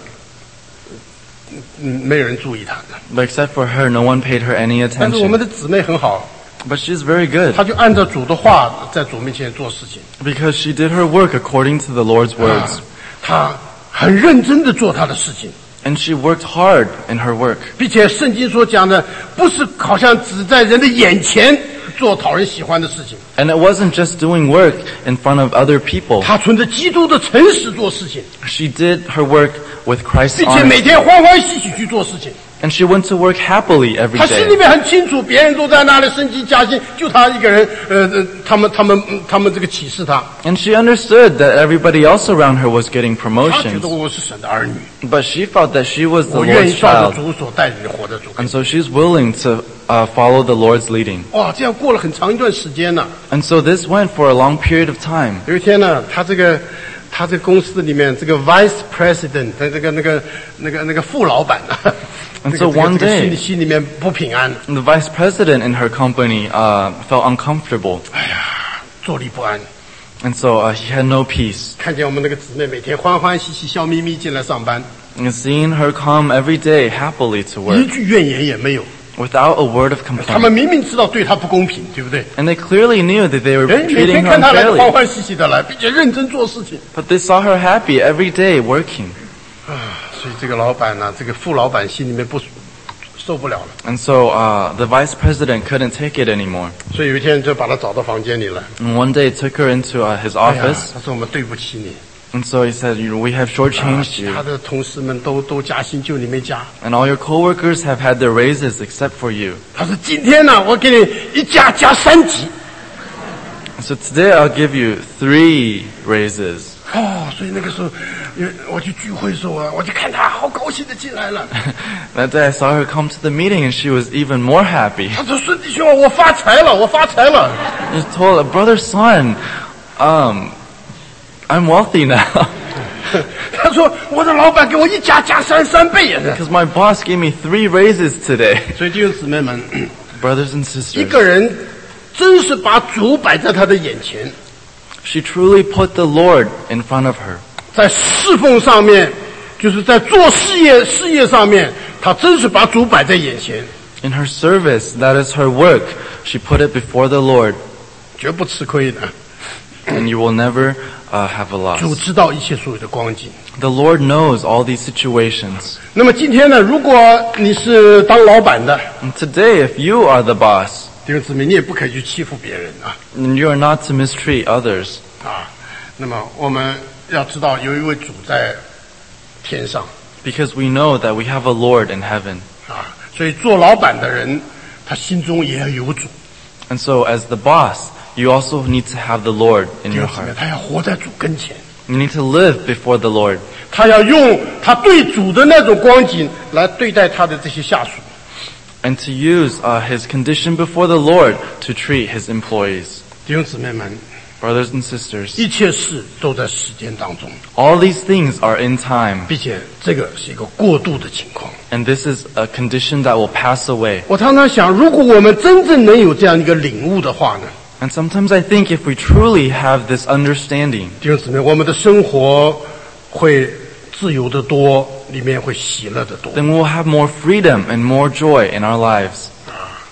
嗯没有人注意她的。 But except for her, no one paid her any 但是我们 attention. 的姊妹很好， But she's very good 她就按照主的话在主面前做事情， because she did her work according to the Lord's 啊 words. 她很认真的做她的事情。 And she worked hard in her work. 并且圣经所讲的，不是好像只在人的眼前做讨人喜欢的事情， And it wasn't just doing work in front of other people. 他存着基督的诚实做事情， She did her work with Christ's 并且每 honesty. 天欢欢喜喜去做事情。 And she went to work happily every 他心里 day. 面很清楚，别人都在那里升级加薪，就他一个人，呃，呃他们他们他们这个歧视他， And she understood that everybody else around her was getting 他觉 promotions. 得我是神的儿女， But she felt that she was the 我愿意 Lord's 照着 child. 主所带领的活着主。 And so she's willing to uh, follow the Lord's leading. 哇，这样过了很长一段时间呢。 And so this went for a long period of time. 有一天呢，他这个他这个公司里面这个 vice president 的这个那个那个那个副老板呢， And 这 so 个这个 one 这个心 day, 里心里面不平安， the vice president in her company uh, felt uncomfortable. 哎呀，坐立不安。 And so uh, he had no peace. 看见我们那个姊妹每天欢欢喜喜、笑眯眯进来上班， And seeing her come every day happily to 一 work 句怨言也没有。 without a word of 他们 complaint. 明明知道对她不公平，对不对？ And they clearly knew that they were 哎，每 treating 天 her 看她来欢 unfairly. 欢喜喜的来，并且认真做事情 But they saw her happy every day working. 啊，所以这个老板呢，这个副老板心里面不受不了了， And so uh, the vice president couldn't take it anymore. 所以有一天就把她找到房间里来。 And one day took her into uh, his 哎呀 office. 他说我们对不起你。 And so he said, you know, we have 啊 shortchanged 其 you. 他的同事们都都加薪，就你没加。 And all your coworkers have had their raises except for you. 他说今天呢，我给你一加加三级。 So today I'll give you three raises. 哦，所以那个时候，因为我去聚会的时候啊，我就看他好高兴的进来了。 That day I saw her come to the meeting and she was even more happy. 他说孙弟兄，我发财了，我发财了。 She told her brother, son, um, I'm wealthy now 他说我的老板给我一加加三三倍也是。 because my boss gave me three raises today. 所以弟兄姊妹们， Brothers and 一 sisters, 个人真是把主摆在他的眼前， she truly put the Lord in front of her. 在侍奉上面，就是在做事业事业上面，他真是把主摆在眼前， In her service, that is her work, she put it before the Lord, 绝不吃亏的。 and you will never uh, have a 主 loss. 知道一切所有的光景。 The Lord knows all these situations. 那么今天呢，如果你是当老板的， And today, if you are the boss, 弟兄姊妹，你也不可以去欺负别人啊 then you are not to mistreat others. 啊！那么我们要知道，有一位主在天上 Because we know that we have a Lord in heaven. 啊，所以做老板的人，他心中也要有主。 And so as the boss, you also need to have the Lord in 弟 your 兄姊妹， heart. 他要活在主跟前， You need to live before the Lord. 他要用他对主的那种光景来对待他的这些下属。 And to use uh, his condition before the Lord to treat his employees. 弟兄姊妹们， Brothers and sisters, 一切事都在时间当中， all these things are in time. 并且这个是一个过渡的情况。 And this is a condition that will pass away. 我常常想，如果我们真正能有这样一个领悟的话呢， And sometimes I think if we truly have this understanding, 弟兄姊妹，我们的生活会自由的多，里面会喜乐的多。 then we'll have more freedom and more joy in our lives.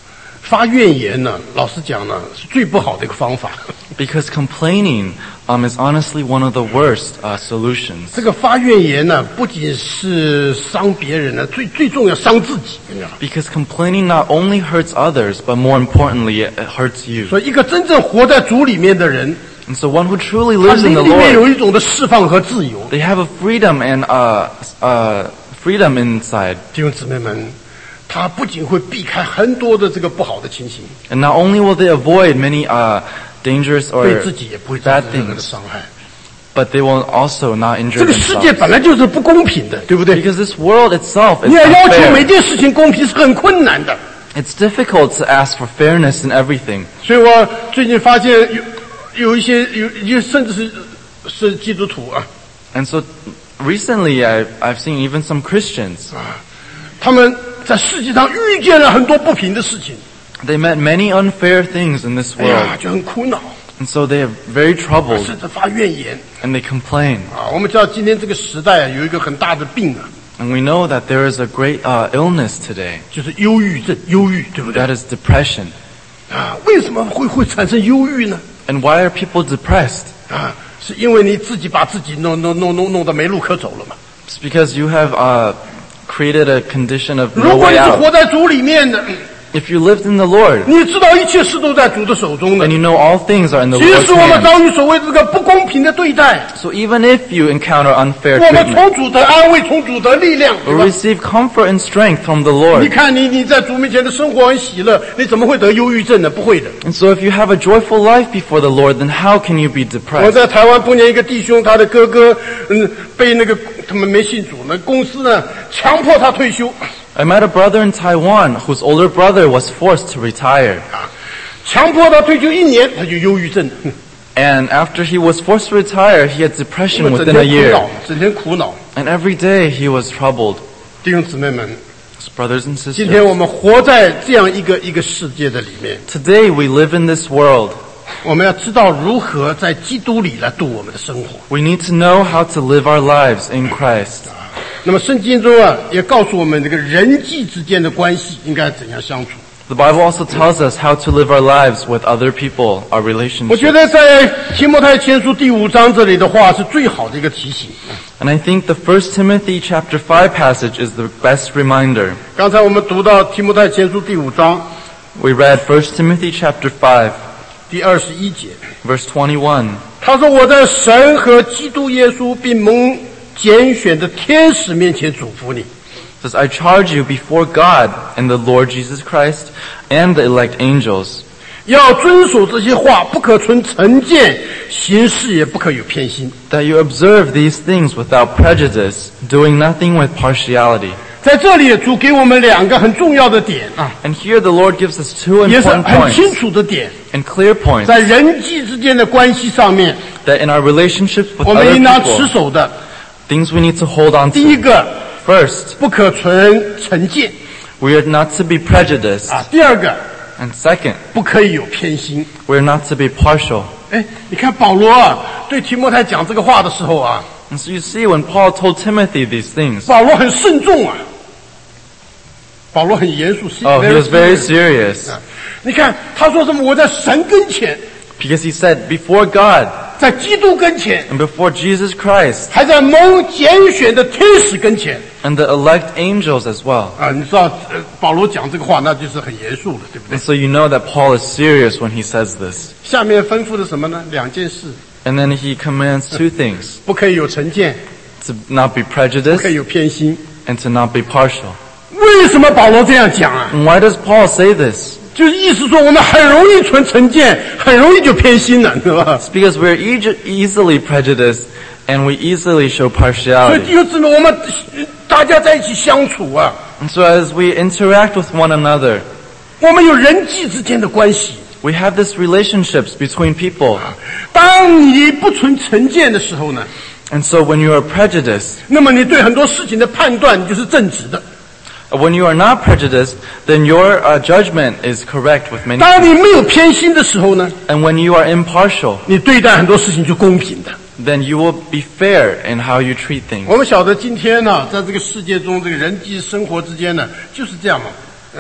发怨言呢，老实讲呢，是最不好的一个方法。 Because complaining um, is honestly one of the worst uh, solutions. 这个发怨言呢，不仅是伤别人呢，最最重要伤自己。 Because complaining not only hurts others, but more importantly, it hurts you. 所以，一个真正活在主里面的人， And so one who truly 他 lives in 灵 the 里面有 Lord, 一种的释放和自由。 they have a freedom and uh, uh, freedom inside. 弟兄姊妹们，他不仅会避开很多的这个不好的情形， And not only will they avoid many uh, dangerous 对 or 自己也不会造 bad 成任何的 things, 伤害。 but they will also not injure 这个世界 themselves. 本来就是不公平的，对不对？ Because this world itself is 你要要求每 unfair. 件事情公平是很困难的。 It's difficult to ask for fairness in everything. 所以我最近发现有有一些有一些甚至是是基督徒啊， And so recently I've, I've seen even some Christians, 他们在世界上遇见了很多不平的事情， they met many unfair things in this 哎呀， world. 就很苦恼， And so they are very troubled 甚至发怨言 and they complain. 啊。我们知道今天这个时代啊有一个很大的病啊， And we know that there is a great uh, illness today. 就是忧郁症，忧郁，对不对？ That is depression. 啊，为什么会会产生忧郁呢？ And why are people depressed? 啊，是因为你自己把自己弄弄弄弄弄得没路可走了嘛。 It's because you have uh, created a condition of 如 no 果你 way 是 out. 活在主里面的， If you lived in the Lord, 你知道一切事都在主的手中的 then。you know all things are in the 即 Lord's 使我们 hands. 遭遇所谓这个不公平的对待， So even if you encounter unfair 我们 treatment, 从主得安慰，从主得力量，对 or 吧？ receive comfort and strength from the 你 Lord. 看你你在主面前的生活很喜乐，你怎么会得忧郁症呢？不会的。 And so if you have a joyful life before the Lord, then how can you be 我 depressed? 在台湾碰见一个弟兄，他的哥哥，嗯，被那个他们没信主，那公司呢强迫他退休， I met a brother in Taiwan whose older brother was forced to retire. 强迫他退休一年，他就忧郁症， And after he was forced to retire, he had 整 depression 天 within 苦 a 恼 year.， 整天苦恼。 And every day he was troubled. 弟兄姊妹们， So brothers and 今天 sisters, 我们活在这样一个一个世界的里面， today we live in this world. 我们要知道如何在基督里来度我们的生活。 We need to know how to live our lives in Christ. 那么圣经中啊，也告诉我们这个人际之间的关系应该怎样相处。 The Bible also tells us how to live our lives with other people, our 我觉 relationships. 得在提摩太前书第五章这里的话是最好的一个提醒。 And I think the First Timothy chapter five passage is the best reminder. 刚才我们读到提摩太前书第五章 We read First Timothy chapter five, 第二十一节， verse twenty-one. 他说：“我在神和基督耶稣并蒙拣选的天使面前嘱咐你， It says, I charge you before God and the Lord Jesus Christ and the elect angels, 要遵守这些话，不可存成见，行事也不可有偏心。” that you observe these things without prejudice, doing nothing with partiality. 在这里，主给我们两个很重要的点啊， And here the Lord gives us two 也是 important 很清 points 楚的点， and clear points 在人际之间的关系上面， that in our relationships with 我们 other 应当持 people, 守的。 things we need to hold on 第一 to. 个， First, 不可存成见 we are not to be prejudiced. 啊；第二个， And second, 不可以有偏心。 we are not to be partial. 哎，你看保罗啊，对提摩太讲这个话的时候啊， And so you see, when Paul told Timothy these things, 保罗很慎重啊，保罗很严肃。 oh, he was very serious serious 啊，你看他说什么？我在神跟前， because he said, before God 在基督跟前， and before Jesus Christ 还在蒙拣选的天使跟前 and the elect angels as well. 啊！你知道，呃，保罗讲这个话，那就是很严肃了，对不对 And？so you know that Paul is serious when he says this. 下面吩咐的什么呢？两件事： And then he commands two things, 不可以有成见， to not be 不可以 prejudiced 有偏心。 and to not be partial. 为什么保罗这样讲啊？ And why does Paul say this? 就是意思说，我们很容易存成见，很容易就偏心了，是吧？ It's because we're e- easily prejudiced and we easily show 所以 partiality. 弟兄姊妹，我们大家在一起相处啊， And so as we interact with one another, 我们有人际之间的关系。 we have these relationships between people. 当你不存成见的时候呢， And so when you are prejudiced, 那么你对很多事情的判断就是正直的。 when you are not prejudiced, then your uh, judgment is correct with many 当 things. 你没有偏心的时候呢， And when you are impartial, 你对待很多事情就公平的。 then you will be fair in how you treat things. 我们晓得今天呢，在这个世界中，这个人际生活之间呢，就是这样嘛。呃，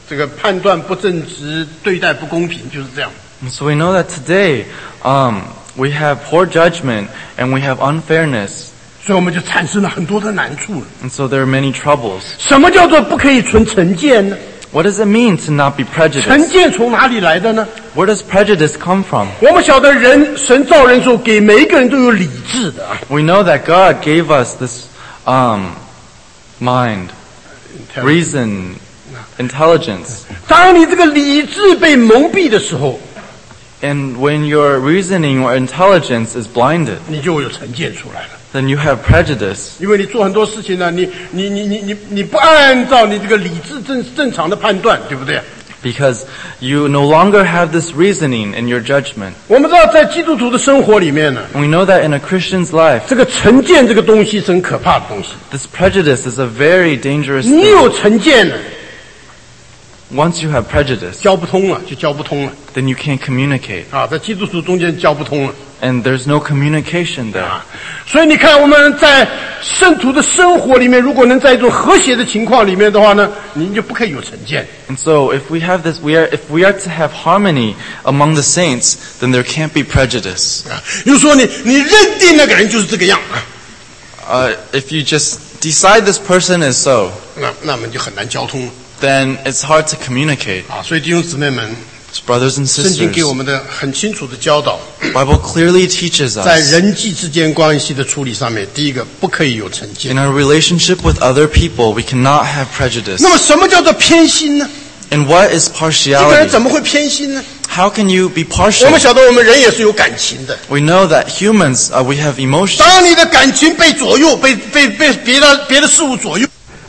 这个判断不正直，对待不公平，就是这样。 And so we know that today, um, we have poor judgment and we have unfairness. 所以我们就产生了很多的难处了。 And so there are many troubles. 什么叫做不可以存成见呢？ What does it mean to not be 成 prejudiced? 见从哪里来的呢？ Where does prejudice come from? 我们晓得人，神造人的时候，给每一个人都有理智的啊。 We know that God gave us this um, mind, reason, intelligence. 当你这个理智被蒙蔽的时候， And when your reasoning or intelligence is blinded, 你就有成见出来了。 then you have prejudice. 因为你做很多事情呢，你你你你你你不按照你这个理智正正常的判断，对不对？ Because you no longer have this reasoning in your judgment. 我们知道，在基督徒的生活里面呢， We know that in a Christian's life, 这个成见这个东西是很可怕的东西。 this prejudice is a very dangerous 你 thing. 有成见了， Once you have prejudice, 交不通了，就交不通了 then you can't communicate. 啊！在基督徒中间交不通了 And there's no communication there. 啊！所以你看，我们在圣徒的生活里面，如果能在一种和谐的情况里面的话呢，你就不可以有成见。 And so if we have this, we are, if we are to have harmony among the saints, then there can't be prejudice. 啊，就是说你你认定那个人就是这个样啊， Uh, if you just decide this person is so, 那那么就很难交通了 then it's hard to communicate. 啊！所以弟兄姊妹们， Brothers and 圣经给 sisters, 我们的很清楚的教导， Bible clearly teaches 在 us 人际之间关系的处理上面，第一个不可以有成见 in。our relationship with other people, we cannot have prejudice. 那么什么叫做偏心呢？ And what is 一个人 partiality? 怎么会偏心呢？ How can you be 我 partial? 们晓得我们人也是有感情的。 We know that humans, uh, we have emotions. 当你的感情被左右，被被被别的别的事物左右，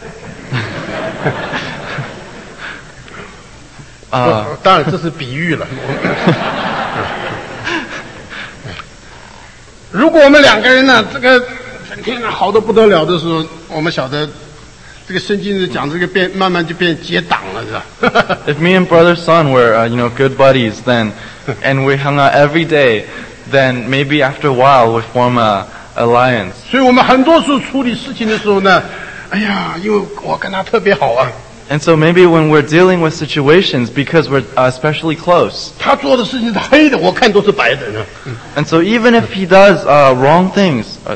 Uh, 当然这是比喻了。如果我们两个人呢，这个整天好的不得了的时候，我们晓得这个圣经是讲这个变，慢慢就变结党了，是吧？ if me and brother son were, uh, you know, good buddies, then, and we hung out every day, then maybe after a while we form a alliance. 所以我们很多时候处理事情的时候呢，哎呀，因为我跟他特别好啊， And so maybe when we're dealing with situations, because we're uh, especially close, 他做的事情是黑的，我看都是白的呢。 and so even if he does uh, wrong things, uh,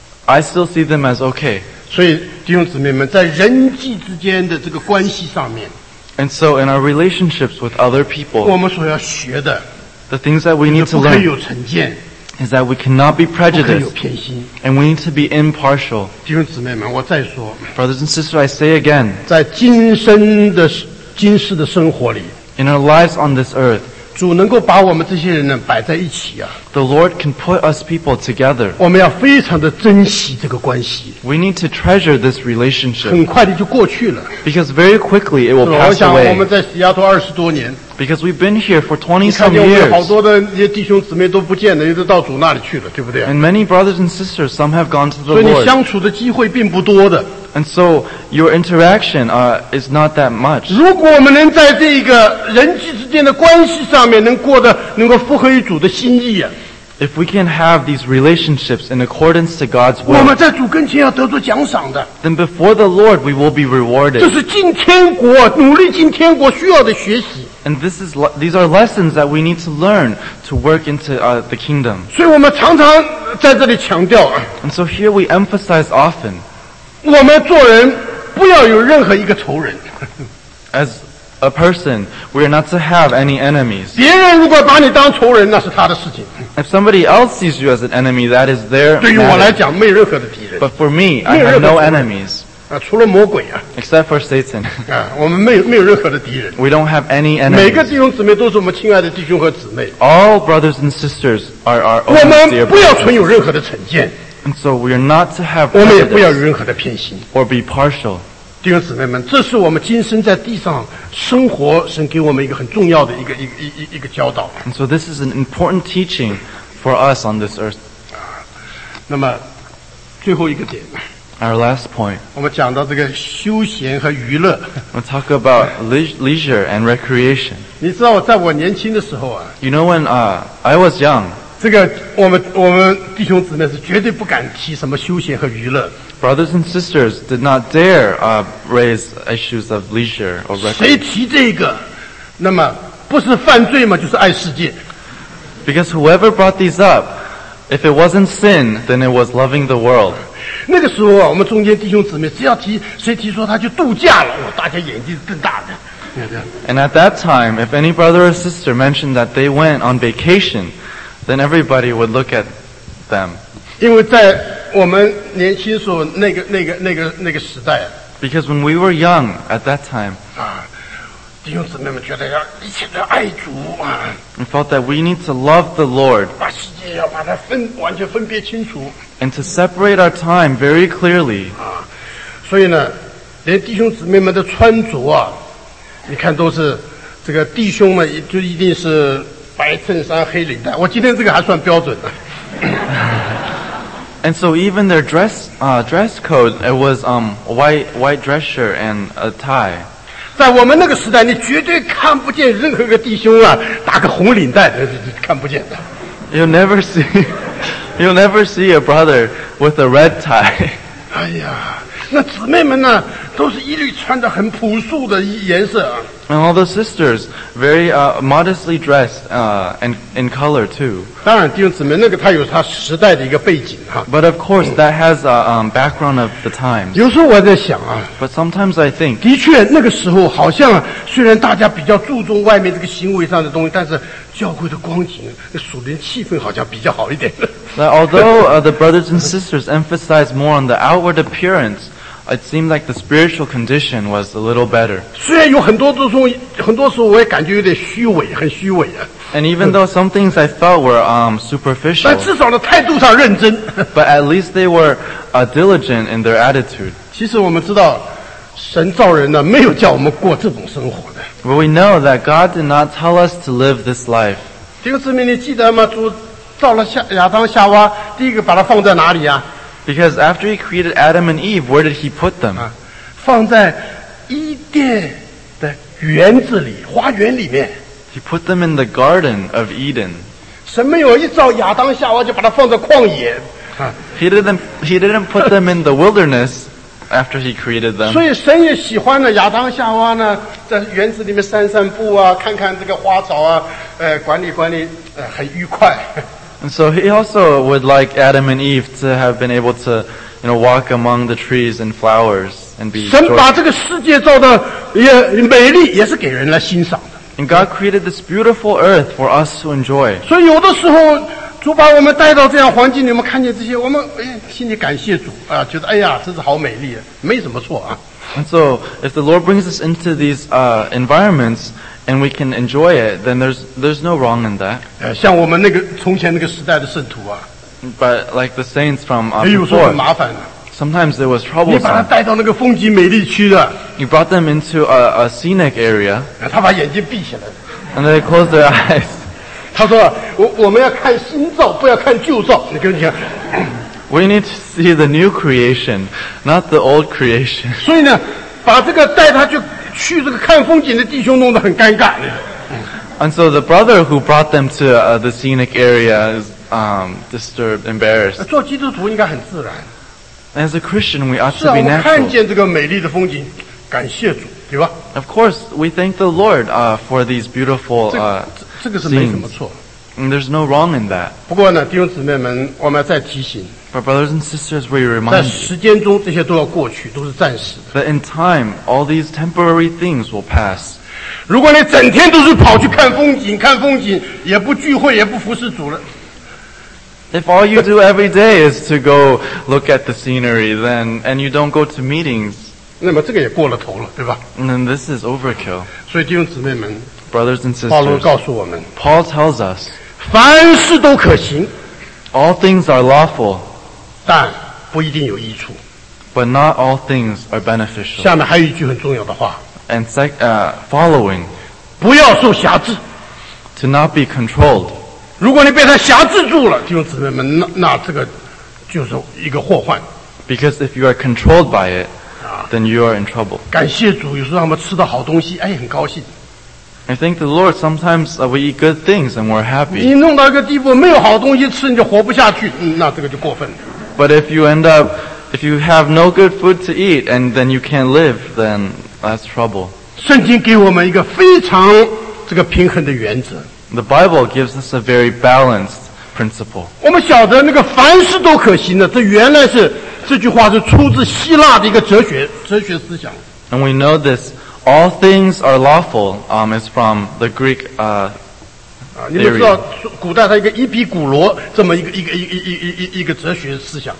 I still see them as okay. 所以弟兄姊妹们，在人际之间的这个关系上面， And so in our relationships with other 我 people, 们所要学的， the things that we 就 need to 不可以 learn 有成见， is that we cannot be 不可以有 prejudiced, 偏心。 and we need to be impartial. 弟兄姊妹们，我再说， Brothers and sisters, I say again, 在今生的今世的生活里， in our lives on this earth, 主能够把我们这些人呢摆在一起啊， the Lord can put us people together. 我们要非常的珍惜这个关系， We need to treasure this relationship, 很快的就过去了。 because very quickly it will 我 pass 想我们 away. 在西雅图二十多年， Because we've been here for 你 twenty 看 some 见我们好 years, 多的一些弟兄姊妹都不见了，有的到主那里去了，对不对？ and many brothers and sisters, some have gone to the 所以你 Lord. 相处的机会并不多的。 And so your interaction uh, is not that much. 如果我们能在这个人际之间的关系上面能过得能够符合于主的心意啊， If we can have these relationships in accordance to God's 我们 will, 在主跟前要得着奖赏的。 then before the Lord we will be 这 rewarded. 是进天国、努力进天国需要的学习。 And this is le- these are lessons that we need to learn to work into uh, the kingdom. 所以我们常常在这里强调啊， And so here we emphasize often, 我们做人不要有任何一个仇人。 as a person, we are not to have any enemies. 别人如果把你当仇人，那是他的事情。 If somebody else sees you as an enemy, that is their 对于我来 matter. 讲，没有任何的敌人 But for me, I have no enemies, 啊，除了魔鬼啊 except for Satan. 啊，我们没有没有任何的敌人。 We don't have any 每个 enemies. 弟兄姊妹都是我们亲爱的弟兄和姊妹。 All brothers and sisters are our 我 own 们 dear 不要 brothers. 存有任何的成见， And so we are not to have 我们也不要有 prejudice 任何的偏心。 or be partial. 弟兄姊妹们，这是我们今生在地上生活，神给我们一个很重要的一个一个一一一个教导。 And so this is an important teaching for us on this earth. 那么最后一个点， Our last point, 我们讲到这个休闲和娱乐。 we'll talk about leis- leisure and recreation. 你知道我在我年轻的时候啊， You know, when uh, I was young, 这个我们我们弟兄姊妹是绝对不敢提什么休闲和娱乐。 Brothers and sisters did not dare uh, raise issues of leisure or 谁 recreation. 提这个，那么不是犯罪嘛，就是爱世界。 Because whoever brought these up, if it wasn't sin, then it was loving the world. 那个时候啊，我们中间弟兄姊妹，只要提谁提说他去度假了，哦，大家眼睛瞪大的。你看这样 And at that time, if any brother or sister mentioned that they went on vacation, then everybody would look at them. 因为在我们年轻时候那个那个那个那个时代 Because when we were young at that time, 啊，弟兄姊妹们觉得要一切都要爱主啊， we felt that we need to love the Lord 把世界要把它分完全分别清楚 and to separate our time very clearly. 啊，所以呢，连弟兄姊妹们的穿着啊，你看都是这个弟兄们就一定是白衬衫黑领带，我今天这个还算标准的。 And so even their dress uh, dress code, it was um, white white dress shirt and a tie. 在我们那个时代，你绝对看不见任何一个弟兄啊打个红领带的，看不见的。 You'll never see you'll never see a brother with a red tie. 哎呀，那姊妹们呢，都是一律穿着很朴素的颜色啊。 And all the sisters very uh, modestly dressed uh, and in color too. 当然，弟兄姊妹，那个他有他时代的一个背景哈。 But of course that has a um, background of the times. 有时候我在想啊， But sometimes I think 的确那个时候好像啊，虽然大家比较注重外面这个行为上的东西，但是教会的光景、属灵气氛好像比较好一点。 that although uh, the brothers and sisters emphasize more on the outward appearance, it seemed like the spiritual condition was a little better. 虽然有很多都说，很多时候我也感觉有点虚伪，很虚伪啊。 And even though some things I felt were um, 但 superficial, 至少呢，态度上认真。 but at least they were uh, diligent in their attitude. 其实我们知道，神造人呢，没有叫我们过这种生活的。 But we know that God did not tell us to live this life. 弟兄姊妹，你记得吗？主造了夏亚当夏娃，第一个把它放在哪里啊？ Because after he created Adam and Eve, where did he put them? 啊，放在伊甸的园子里、花园里面。 He put them in the Garden of Eden. 神没有一造亚当夏娃就把它放在旷野啊， He didn't, he didn't put them in the wilderness after he created 所 them. 以神也喜欢呢亚当夏娃呢在园子里面散散步啊，看看这个花草啊，呃，管理管理，呃，很愉快。 And so he also would like Adam and Eve to have been able to, you know, walk among the trees and flowers and be 神把 joyful. 这个世界造的也美丽，也是给人来欣赏的。 And God created this beautiful earth for us to enjoy. 所以有的时候主把我们带到这样环境里，我们看见这些，我们哎心里感谢主啊，觉得哎呀，真是好美丽，没什么错啊。 And so if the Lord brings us into these uh, environments and we can enjoy it, then there's there's no wrong in that. 呃，像我们那个从前那个时代的圣徒啊， But like the saints from uh, 也有时候很 before, 麻烦的。 sometimes it was 你把他 troublesome. 带到那个风景美丽区的， You brought them into a, a scenic area 他把眼睛闭起来。 and they closed their eyes. 他说：“我我们要看新造，不要看旧造。”你跟你讲， We need to see the new creation, not the old creation. 所以呢，把这个带他去去这个看风景的弟兄弄得很尴尬。 And so the brother who brought them to uh, the scenic area is um, disturbed, embarrassed. 做基督徒应该很自然。 As a Christian, we ought 是 to 啊， be 我们看 natural. 见这个美丽的风景，感谢主，对吧？ Of course, we thank the Lord uh, for these beautiful 这 uh, 这个是没什么 scenes. 错。 And there's no wrong in that. 不过呢，弟兄姊妹们，我们要再提醒， But brothers and sisters, we 在 remind you 时间中这些都要过去，都是暂时的。 that in time, all these temporary things will pass. 如果你整天都是跑去看风景、看风景，也不聚会，也不服侍主了， If all you do every day is to go look at the scenery, then and you don't go to meetings, 那么这个也过了头了，对吧？ then this is overkill. 所以弟兄姊妹们， Brothers and 保罗 sisters, 告诉我们， Paul tells us, 凡事都可行， all things are lawful, 但不一定有益处。 but not all things are beneficial. 下面还有一句很重要的话： And sec- uh, following, 不要受辖制。 to not be controlled. 如果你被他辖制住了，弟兄姊妹们，那那这个就是一个祸患。 Because if you are controlled by it, then you are in trouble. 感谢主，有时候他们吃到好东西，哎，很高兴。 I thank the Lord. Sometimes uh, we eat good things and we're 你 happy. 弄到一个地步，没有好东西吃，你就活不下去，嗯，那这个就过分了。 But if you end up If you have no good food to eat and then you can't live, then that's trouble. 圣经给我们一个非常这个平衡的原则。 The Bible gives us a very balanced principle. 我们晓得那个凡事都可行的，这原来是这句话是出自希腊的一个哲学哲学思想。 And we know this, all things are lawful, um, is from the Greek, uh, 啊，你们知道古代它一个伊壁古罗这么一个一个一一一一一一个哲学思想。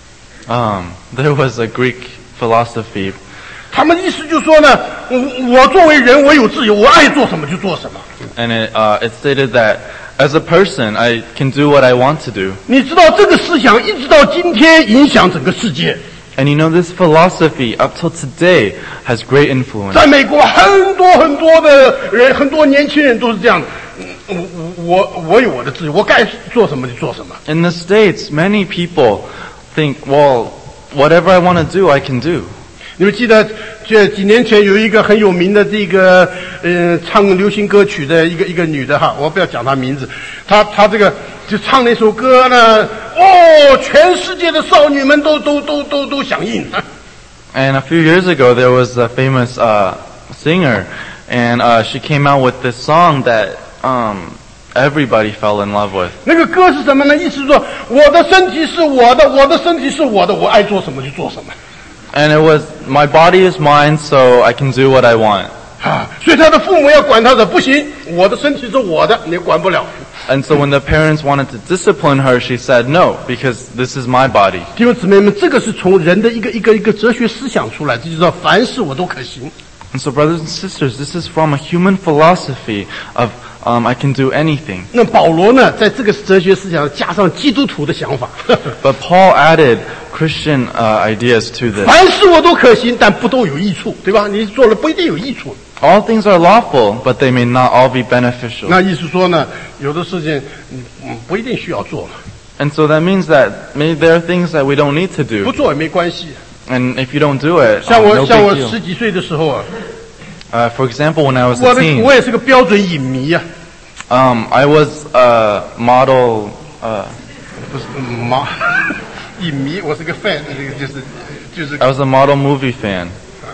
um, there was a Greek philosophy. 他们的意思就是说呢，我我作为人，我有自由，我爱做什么就做什么。 And it, uh, it stated that as a person, I can do what I want to do. 你知道这个思想一直到今天影响整个世界。 And you know, this philosophy up till today has great influence. 在美国，很多很多的人，很多年轻人都是这样的。我我我有我的自由，我该做什么就做什么。 In the States, many people think, well, whatever I want to do, I can do. 你们记得这几年前有一个很有名的这个嗯、呃、唱流行歌曲的一个一个女的哈，我不要讲她名字，她她这个就唱那首歌呢，哦，全世界的少女们都都都都都响应。 And a few years ago, there was a famous uh, singer, and uh, she came out with this song that um, everybody fell in love with. 那个歌是什么呢？意思是说，我的身体是我的，我的身体是我的，我爱做什么就做什么。 And it was, my body is mine, so I can do what I want. 啊，所以他的父母要管他的，不行，我的身体是我的，你管不了。 And so when the parents wanted to discipline her, she said no, because this is my body. 弟兄姊妹们，这个是从人的一个一个一个哲学思想出来，这就叫凡事我都可行。 And so brothers and sisters, this is from a human philosophy of um, I can do anything. 那保罗呢，在这个哲学思想加上基督徒的想法。 But Paul added Christian uh, ideas to this. 凡事我都可行，但不都有益处，对吧？你做了不一定有益处。 All things are lawful, but they may not all be beneficial. 那意思说呢，有的事情嗯嗯不一定需要做， And so that means that maybe there are things that we don't need to 不 do. 做也没关系。 And if you don't do it, 像 um, 我 no 像我 big 十 deal. 几岁的时候啊， Uh, for example, when I was 我 a 的 teen, 我也是个标准影迷啊， um, I was a model, uh, 不是妈影迷，我是个 fan，这个就是就是 I was a model movie fan.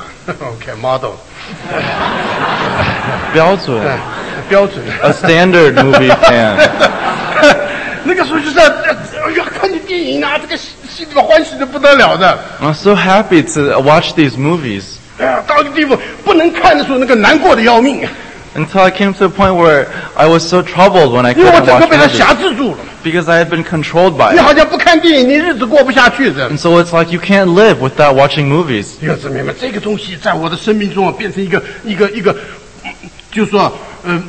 OK model， 标准， 标准。 a standard movie fan. 那个时候就是哎呀，看见电影啊，这个心心里边欢喜的不得了的。 I was so happy to watch these movies 哎呀，到一个地步不能看的时候，那个难过的要命啊， until I came to a point where I was so troubled when I 因为我 couldn't 整个 watch 被他 movies 辖制住了。 because I had been controlled by 你 it. 好像不看电影，你日子过不下去的。 And so it's like you can't live without watching movies. 弟兄姊妹们，这个东西在我的生命中啊，变成一个一个一个，嗯就是说，嗯、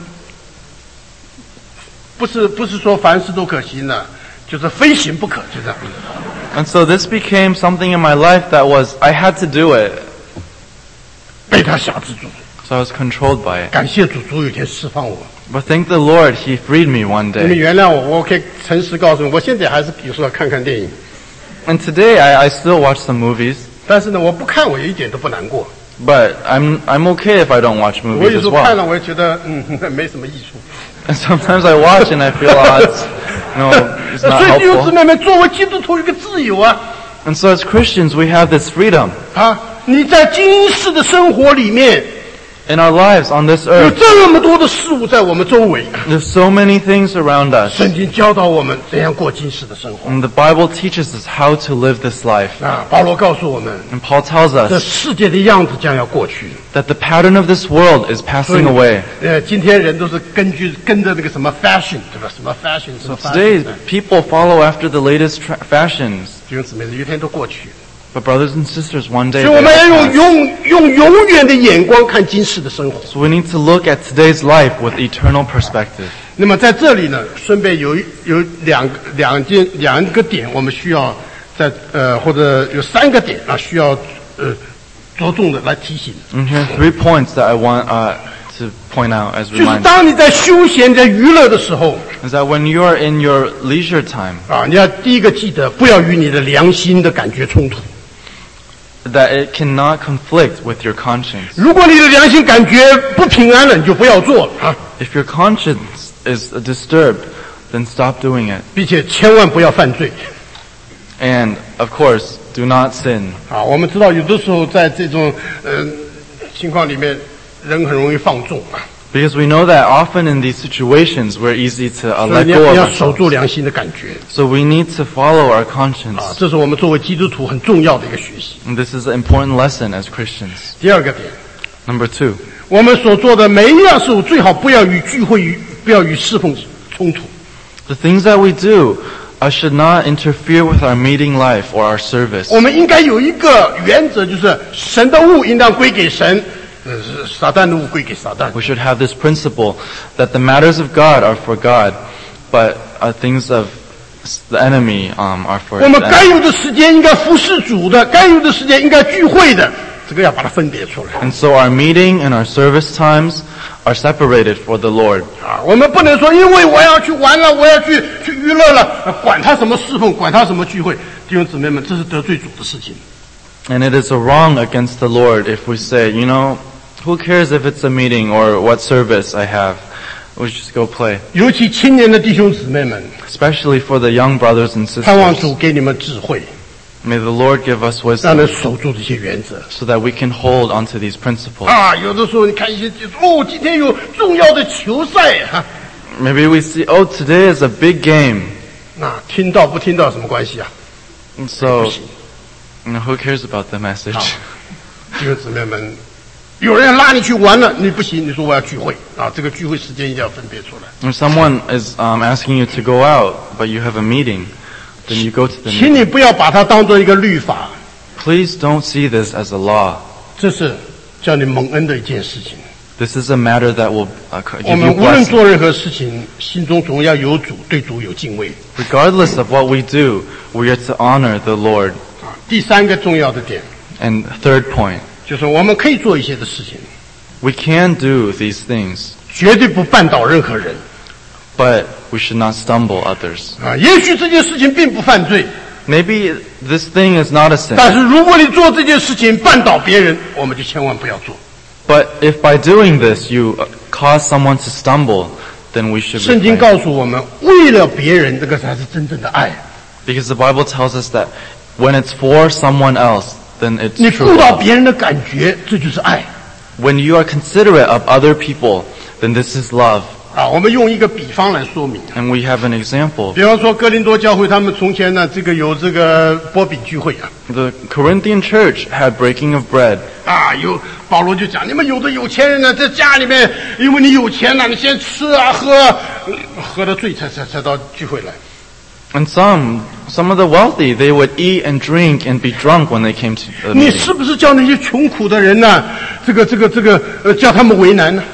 不是不是说凡事都可行的，就是非行不可，就这样。 And so this became something in my life that was, I had to do it. 被他辖制住， So I was controlled by it. 感谢主，主有一天释放我。 But thank the Lord, He freed me one 你们 day. 原谅我，我可以诚实告诉你，我现在还是有时候要看看电影， And today I, I still watch some movies, 但是呢，我不看我一点都不难过。 but I'm, I'm okay if I don't watch 我 movies 有时 as 候看 well. 了，我也觉得嗯没什么益处。 And sometimes I watch and I feel, oh, it's, no, it's 所 not 以弟兄姊 helpful. 妹们，作为基督徒有一个自由啊 And so as Christians, we have this freedom 啊！你在今世的生活里面， in our lives on this 有 earth. 这么多的事物在我们周围。 There's so many things around us. 圣经教导我们怎样过今世的生活 And the Bible teaches us how to live this life. 啊！保罗告诉我们， And Paul tells 这 us 世界的样子将要过去。 that the pattern of this world is 所以 passing away. 呃，今天人都是根据跟着那个什么 fashion， 对吧？什么 fashion， 什么 Today, fashion， people follow after the latest tra- fashions. 弟兄姊妹，有一天都过去。 But brothers and sisters, one day 所以 they 我们要 will 用 pass. 永用永远的眼光看今世的生活。 So we need to look at today's life with eternal perspective. 那么在这里呢，顺便有一有两个两件两个点，我们需要在呃或者有三个点啊，需要呃着重的来提醒。 And here are three points that I want uh, to point out as 就是 reminders. 当你在休闲、在娱乐的时候 Is that when you are in your leisure time, 啊，你要第一个记得，不要与你的良心的感觉冲突。 that it cannot conflict with your conscience. 如果你的良心感觉不平安了，你就不要做了啊， If your conscience is disturbed, then stop doing it. 并且千万不要犯罪。 And of course, do not sin. 啊，我们知道有的时候在这种嗯、呃、情况里面，人很容易放纵啊。 Because we know that often in these situations we're easy to uh, 所以 let 你 go 要 of 你要守 ourselves. 住良心的感觉 So we need to follow our conscience. 啊，这是我们作为基督徒很重要的一个学习。 And this is an important lesson as Christians. 第二个点， Number two, 我们所做的每一样事物最好不要与聚会与不要与侍奉冲突。 the things that we do uh, should not interfere with our meeting life or our service. 我们应该有一个原则，就是神的物应当归给神，呃，撒旦的物归给撒旦。 We should have this principle that the matters of God are for God, but uh, things of the enemy um, are for 我 the 们该 enemy. 有的时间应该服侍主的，该有的时间应该聚会的，这个要把它分别出来。 And so our meeting and our service times are separated for the Lord. 啊，我们不能说因为我要去玩了，我要去去娱乐了，呃管他什么侍奉，管他什么聚会，弟兄姊妹们，这是得罪主的事情。 And it is a wrong against the Lord if we say, you know, who cares if it's a meeting or what service I have? We just go play. 尤其青年的弟兄姊妹们， Especially for the young brothers and 盼望 sisters. 主给你们智慧， May the Lord give us 让人 wisdom 守住这些原则。 so that we can hold onto these principles. 啊，有的时候你看一些哦，今天有重要的球赛哈， Maybe we see, oh, today is a big game. 那听到不听到有什么关系啊？ And so, 不行。 you know, who cares about the message? 好弟兄姊妹们，有人拉你去玩了，你不行，你说我要聚会啊，这个聚会时间一定要分别出来。 If someone is um, asking you to go out, but you have a meeting, then you go to the 请 meeting. 你不要把它当做一个律法， Please don't see this as a law. 这是叫你蒙恩的一件事情。 This is a matter that will uh, 我 give 们 you 无论 blessing. 做任何事情，心中总要有主，对主有敬畏。 Regardless of what we do, we are to honor the Lord. 啊，第三个重要的点 And third point, 就是我们可以做一些的事情， we can do these things, 绝对不绊倒任何人。 but we should not stumble others. 啊，也许这件事情并不犯罪， Maybe this thing is not a sin, 但是如果你做这件事情绊倒别人，我们就千万不要做。 but if by doing this you uh, cause someone to stumble, then we should 圣经 refrain. 告诉我们，为了别人，这个才是真正的爱。 Because the Bible tells us that when it's for someone else, then it's 你 true 顾到 love. 别人的感觉，这就是爱。 When you are considerate of other people, then this is love. 啊，我们用一个比方来说明。 And we have an example. 比方说，哥林多教会他们从前呢，这个有这个波饼聚会啊， The Corinthian church had breaking of bread. 啊，有保罗就讲，你们有的有钱人呢，在家里面，因为你有钱了，你先吃啊喝啊，嗯喝得醉才才才到聚会来。 And some, some of the wealthy, they would eat and drink and be drunk when they came to the 你 meeting. 是不是叫那些穷苦的人呢？这个这个这个呃，叫他们为难呢？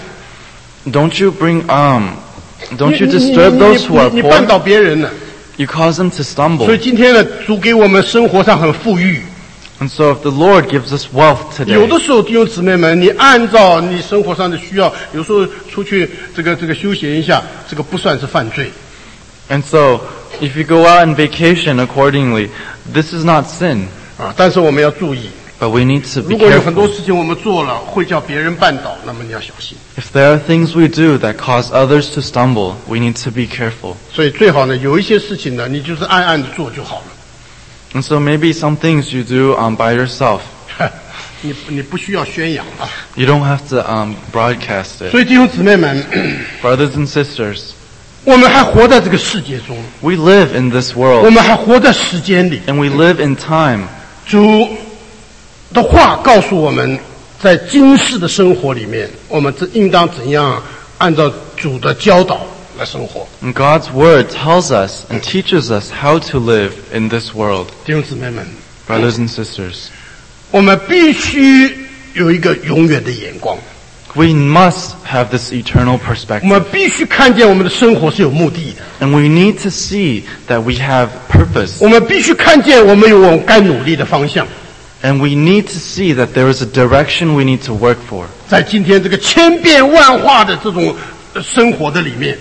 Don't you bring, um, 你 don't you 你 disturb 你 those who are 你你绊 poor? 倒别人呢？ You cause them to 所 stumble. 以今天呢，主给我们生活上很富裕。 And so if the Lord gives us wealth 有 today, 的时候，弟兄姊妹们，你按照你生活上的需要，有时候出去这个这个休闲一下，这个不算是犯罪。 and so if you go out on vacation accordingly, this is not sin. 啊，但是我们要注意， But we need to be 如果有很多 careful. 事情我们做了会叫别人绊倒，那么你要小心。 If there are things we do that cause others to stumble, we need to be careful. 所以最好呢，有一些事情呢，你就是暗暗的做就好了。 And so maybe some things you do um, by yourself. 你你不需要宣扬啊。 You don't have to um, broadcast it. 所以弟兄姊妹们， Brothers and sisters, 我们还活在这个世界中， we live in this 我 world 们还活在时间里。 and we live in time. 主的话告诉我们，在今世的生活里面，我们这应当怎样按照主的教导来生活。 And God's word tells us and teaches us how to live in this world. 弟兄姊妹们， Brothers and sisters, 我们必须有一个永远的眼光， we must have this eternal 我 perspective. 们必须看见我们的生活是有目的的， And we need to see that we have purpose. 我们必须看见我们有我们该努力的方向。 And we need to see that there is a direction we need to work for. 在今天这个千变万化的这种呃生活的里面，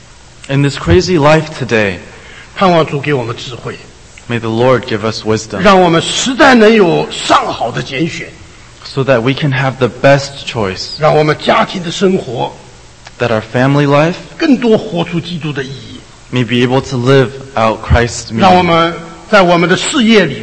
In this crazy life today, 盼望主给我们智慧， may the Lord give us wisdom 让我们实在能有上好的拣选， so that we can have the best choice, 让我们家庭的生活 that our family life 更多活出基督的意义， may be able to live out Christ's 让我 meaning, 们在我们的事业里面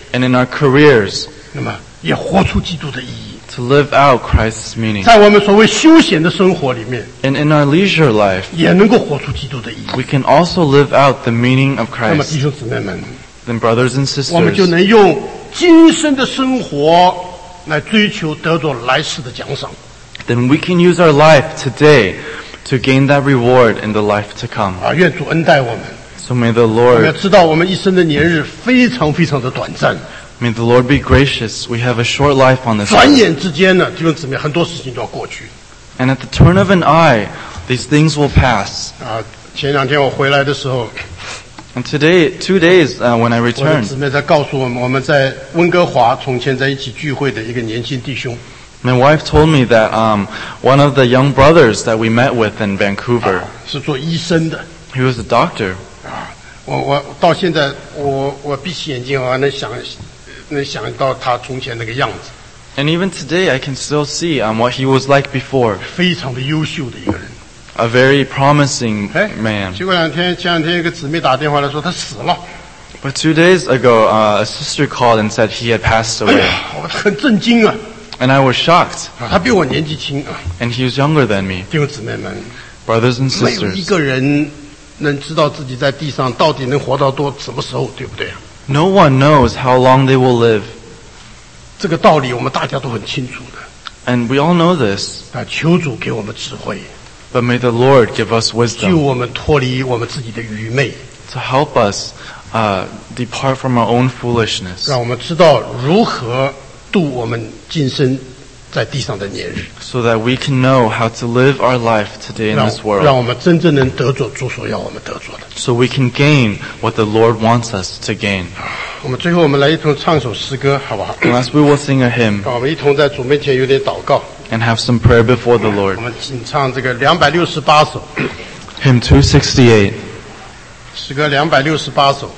And in our careers, 那么也活出基督的意义。 to live out Christ's meaning. 在我们所谓休闲的生活里面， And in our leisure life, 也能够活出基督的意义。 we can also live out the meaning of 那么弟 Christ. 兄姊妹们， Then brothers and 我们就 sisters, 能用今生的生活来追求得着来世的奖赏。 then we can use our life today to gain that reward in the life to come. 啊，愿主恩待我们。 So may the 我们要 Lord, 知道，我们一生的年日非常非常的短暂， may the Lord be gracious. We have a short life on this 转 earth. 眼之间呢，弟兄姊妹，很多事情都要过去。 And at the turn of an eye, these things will pass. 啊，前两天我回来的时候， And today, two days uh, when I 我的 returned, 姊妹在告诉我们，我们在温哥华从前在一起聚会的一个年轻弟兄， my wife told me that um, one of the young brothers that we met with in Vancouver, 是做医生的。 he was a doctor. 啊，我我到现在，我我闭起眼睛，我还能想能想到他从前那个样子， And even today, I can still see um, what he was like before. 非常的优秀的一个人。 A very promising 哎 man. 结果两天前两天一个姊妹打电话来说他死了， But two days ago, uh, a sister called and said he had passed 哎 away. 呀，我很震惊啊！ And I was shocked. 啊，他比我年纪轻啊， And he was younger than me. 弟兄姊妹们， Brothers and 没有一 sisters, 个人能知道自己在地上到底能活到多什么时候，对不对啊？ no one knows how long they will live. 这个道理我们大家都很清楚的。 And we all know this. 啊，求主给我们智慧， But may the Lord give us 救 wisdom 我们脱离我们自己的愚昧， to help us uh, depart from our own foolishness, 让我们知道如何度我们今生在地上的年日， so that we can know how to live our life today in 让 this 让 world, 我们真正能得着主所要我们得着的。 so we can gain what the Lord wants us to gain. 我们最后我们来一同唱一首诗歌，好不好？ And last, we will sing a hymn 啊，我们一同在主面前有点祷告。 and have some prayer before the 我 Lord. 们请唱这个两百六十八首 Hymn two sixty-eight. 诗歌，两百六十八首，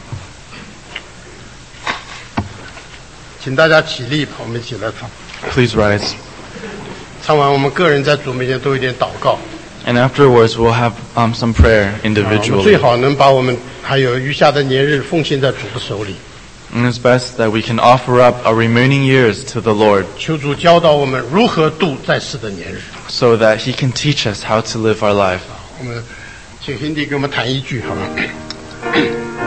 请大家起立，我们一起来唱。 Please rise. 唱完，我们个人在主面前都有点祷告。 And afterwards, we'll have um, some prayer 啊我们最 individually. 好能把我们还有余下的年日奉献在主的手里。 And it's best that we can offer up our remaining years to the Lord, 求主教导我们如何度在世的年日。 so that He can teach us how to live our life. 我们请兄弟给我们弹一句，好吗？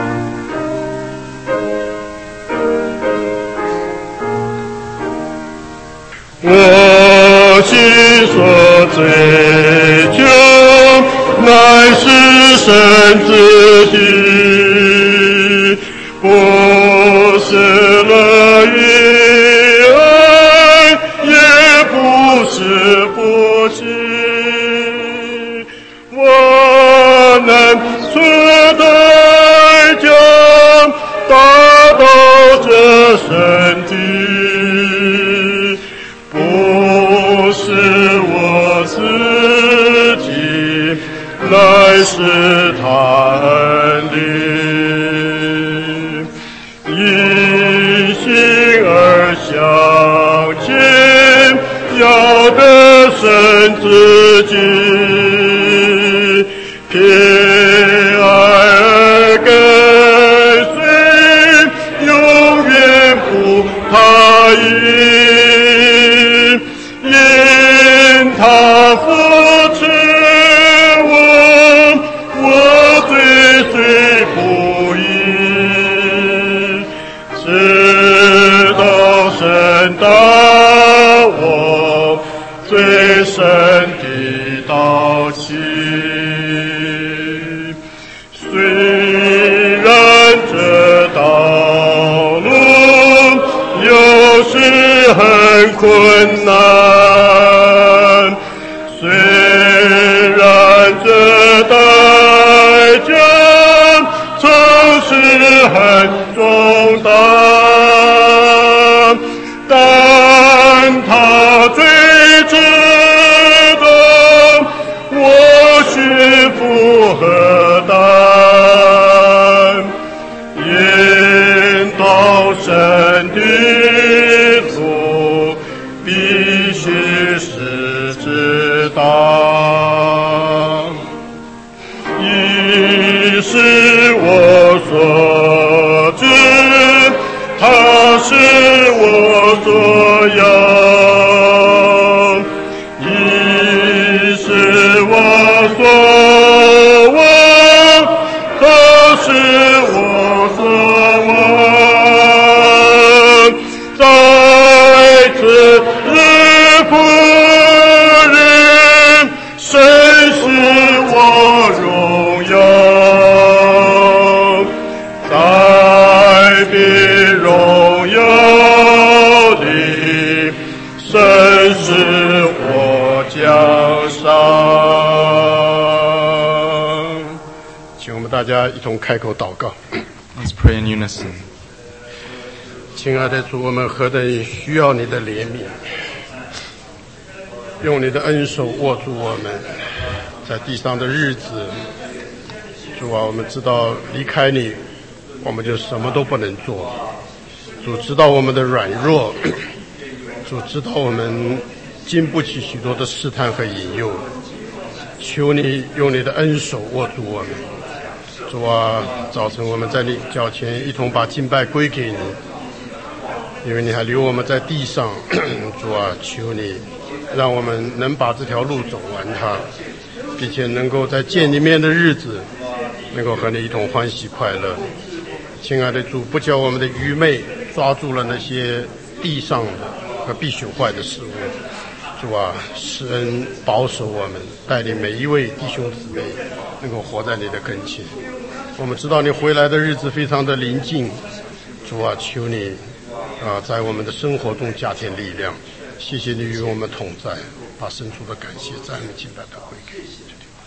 我心所追求，乃是神之地，不是乐意爱，也不是不信。我能出代价，达到这神地。不是我自己，乃是他恩典。一心而向前，要得胜自己，偏爱而跟随，永远不他意。因他扶持我，我追随不已，直到神到我最深的到期。虽然这道路有时很困难，虽然这代价总是很重大，但他最值得我许负荷担，引导神的路必须是知道，已是我所知，他是我所望，在此日复日，神是我荣耀，在比荣耀里，神是我奖赏。请我们大家一同开口祷告。 Let's pray in unison. 亲爱的主，我们何等需要你的怜悯，用你的恩手握住我们在地上的日子。主啊，我们知道离开你我们就什么都不能做。主知道我们的软弱，主知道我们经不起许多的试探和引诱，求你用你的恩手握住我们。主啊，早晨我们在你脚前一同把敬拜归给你，因为你还留我们在地上。主啊，求你让我们能把这条路走完它，并且能够在见你面的日子能够和你一同欢喜快乐。亲爱的主，不叫我们的愚昧抓住了那些地上的和必朽坏的事物。主啊，施恩保守我们，带领每一位弟兄姊妹能够活在你的跟前。我们知道你回来的日子非常的临近，主啊，求你啊，在我们的生活中加添力量。谢谢你与我们同在，把深处的感谢赞美敬拜都归给你。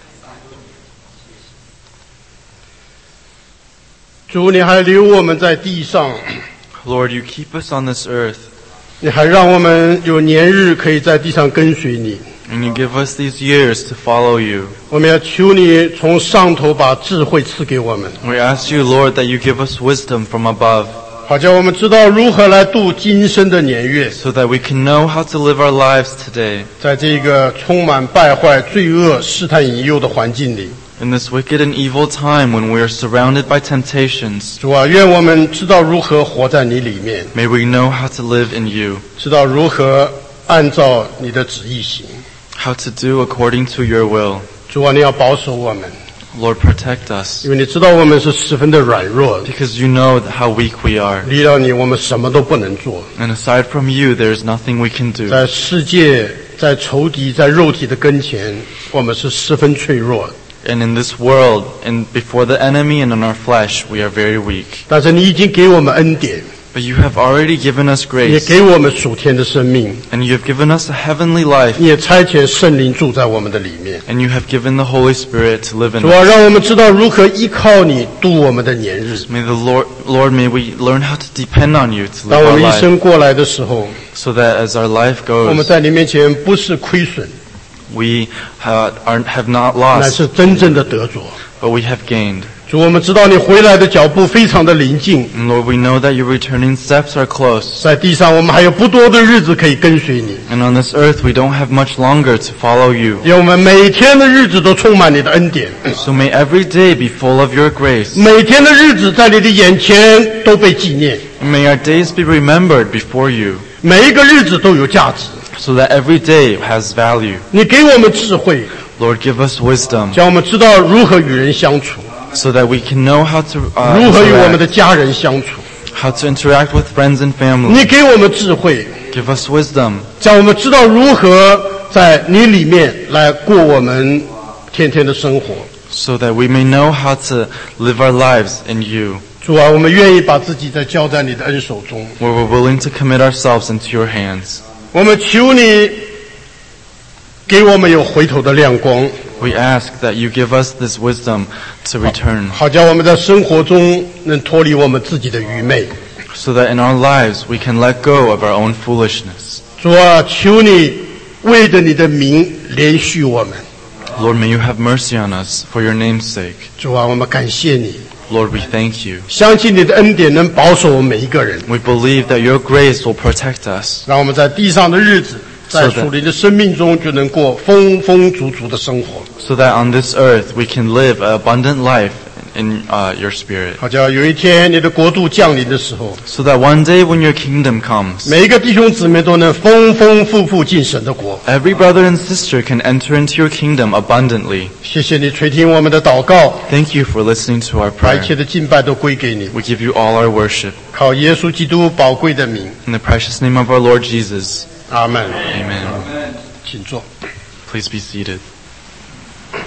主，你还留我们在地上， Lord, you keep us on this earth, 你还让我们有年日可以在地上跟随你。 and you give us these years to follow you. 我们要求你从上头把智慧赐给我们， We ask you, Lord, that you give us wisdom from above, 好叫我们知道如何来度今生的年月。 so that we can know how to live our lives today. 在这个充满败坏、罪恶、试探引诱的环境里， In this wicked and evil time when we are surrounded by temptations, 主啊，愿我们知道如何活在你里面， may we know how to live in you, 知道如何按照你的旨意行。 how to do according to your will. 主啊，你要保守我们， Lord, protect us, 因为你知道我们是十分的软弱， because you know how weak we are. 离了你我们什么都不能做。 And aside from you, there is nothing we can do. 在世界、在仇敌、在肉体的跟前，我们是十分脆弱的。 And in this world, and before the enemy and in our flesh, we are very weak. 但是你已经给我们恩典， But you have already given us 也 grace, 给我们属天的生命， and you have given us a heavenly life, 你也差遣圣灵住在我们的里面。 and you have given the Holy Spirit to live in 主啊， us. 让我们知道如何依靠你度我们的年日。 May the Lord, Lord, may we learn how to depend on you to 当 live 我 our 们一 life, 生过来的时候， so that as our life 我们 goes, 在你面前不是亏损， we ha- are, have not 乃 lost, 是真正的得着。 but we have gained. 主，我们知道你回来的脚步非常的临近， And Lord, we know that your returning steps are close. 在地上我们还有不多的日子可以跟随你， And on this earth, we don't have much longer to follow you. 愿我们每天的日子都充满你的恩典， So may every day be full of your grace. 每天的日子在你的眼前都被纪念， And may our days be remembered before you, 每一个日子都有价值。 so that every day has value. 你给我们智慧， Lord, give us wisdom, 叫我们知道如何与人相处， so that we can know how to, uh, 如何与我们的 interact, 家人相处。 how to interact with friends and 你 family. 给我们智慧， Give us wisdom, 叫我们知道如何在你里面来过我们天天的生活。 so that we may know how to live our lives in you, 主啊，我们愿意把自己再交在你的恩手中。 where we're willing to commit ourselves into your hands. 我们求你给我们有回头的亮光， We ask that you give us this wisdom to return, 好叫我们在生活中能脱离我们自己的愚昧。 so that in our lives we can let go of our own foolishness. 主啊，求你为着你的名连续我们。 Lord, may you have mercy on us for your name's sake. 主啊，我们感谢你， Lord, we thank you. 相信你的恩典能保守我们每一个人， We believe that your grace will protect us, 让我们在地上的日子，在属灵的生命中就能过丰丰足足的生活。 so that on this earth we can live an abundant life in uh, your spirit. 好叫有一天你的国度降临的时候， So that one day when your kingdom comes, 每一个弟兄姊妹都能丰丰富富进神的国。 every brother and sister can enter into your kingdom abundantly. 谢谢你垂听我们的祷告， Thank you for listening to our 把一 prayer. 切的敬拜都归给你， We give you all our worship. 靠耶稣基督宝贵的名， In the precious name of our Lord Jesus. 阿门。 Amen. 请坐。 Please be seated.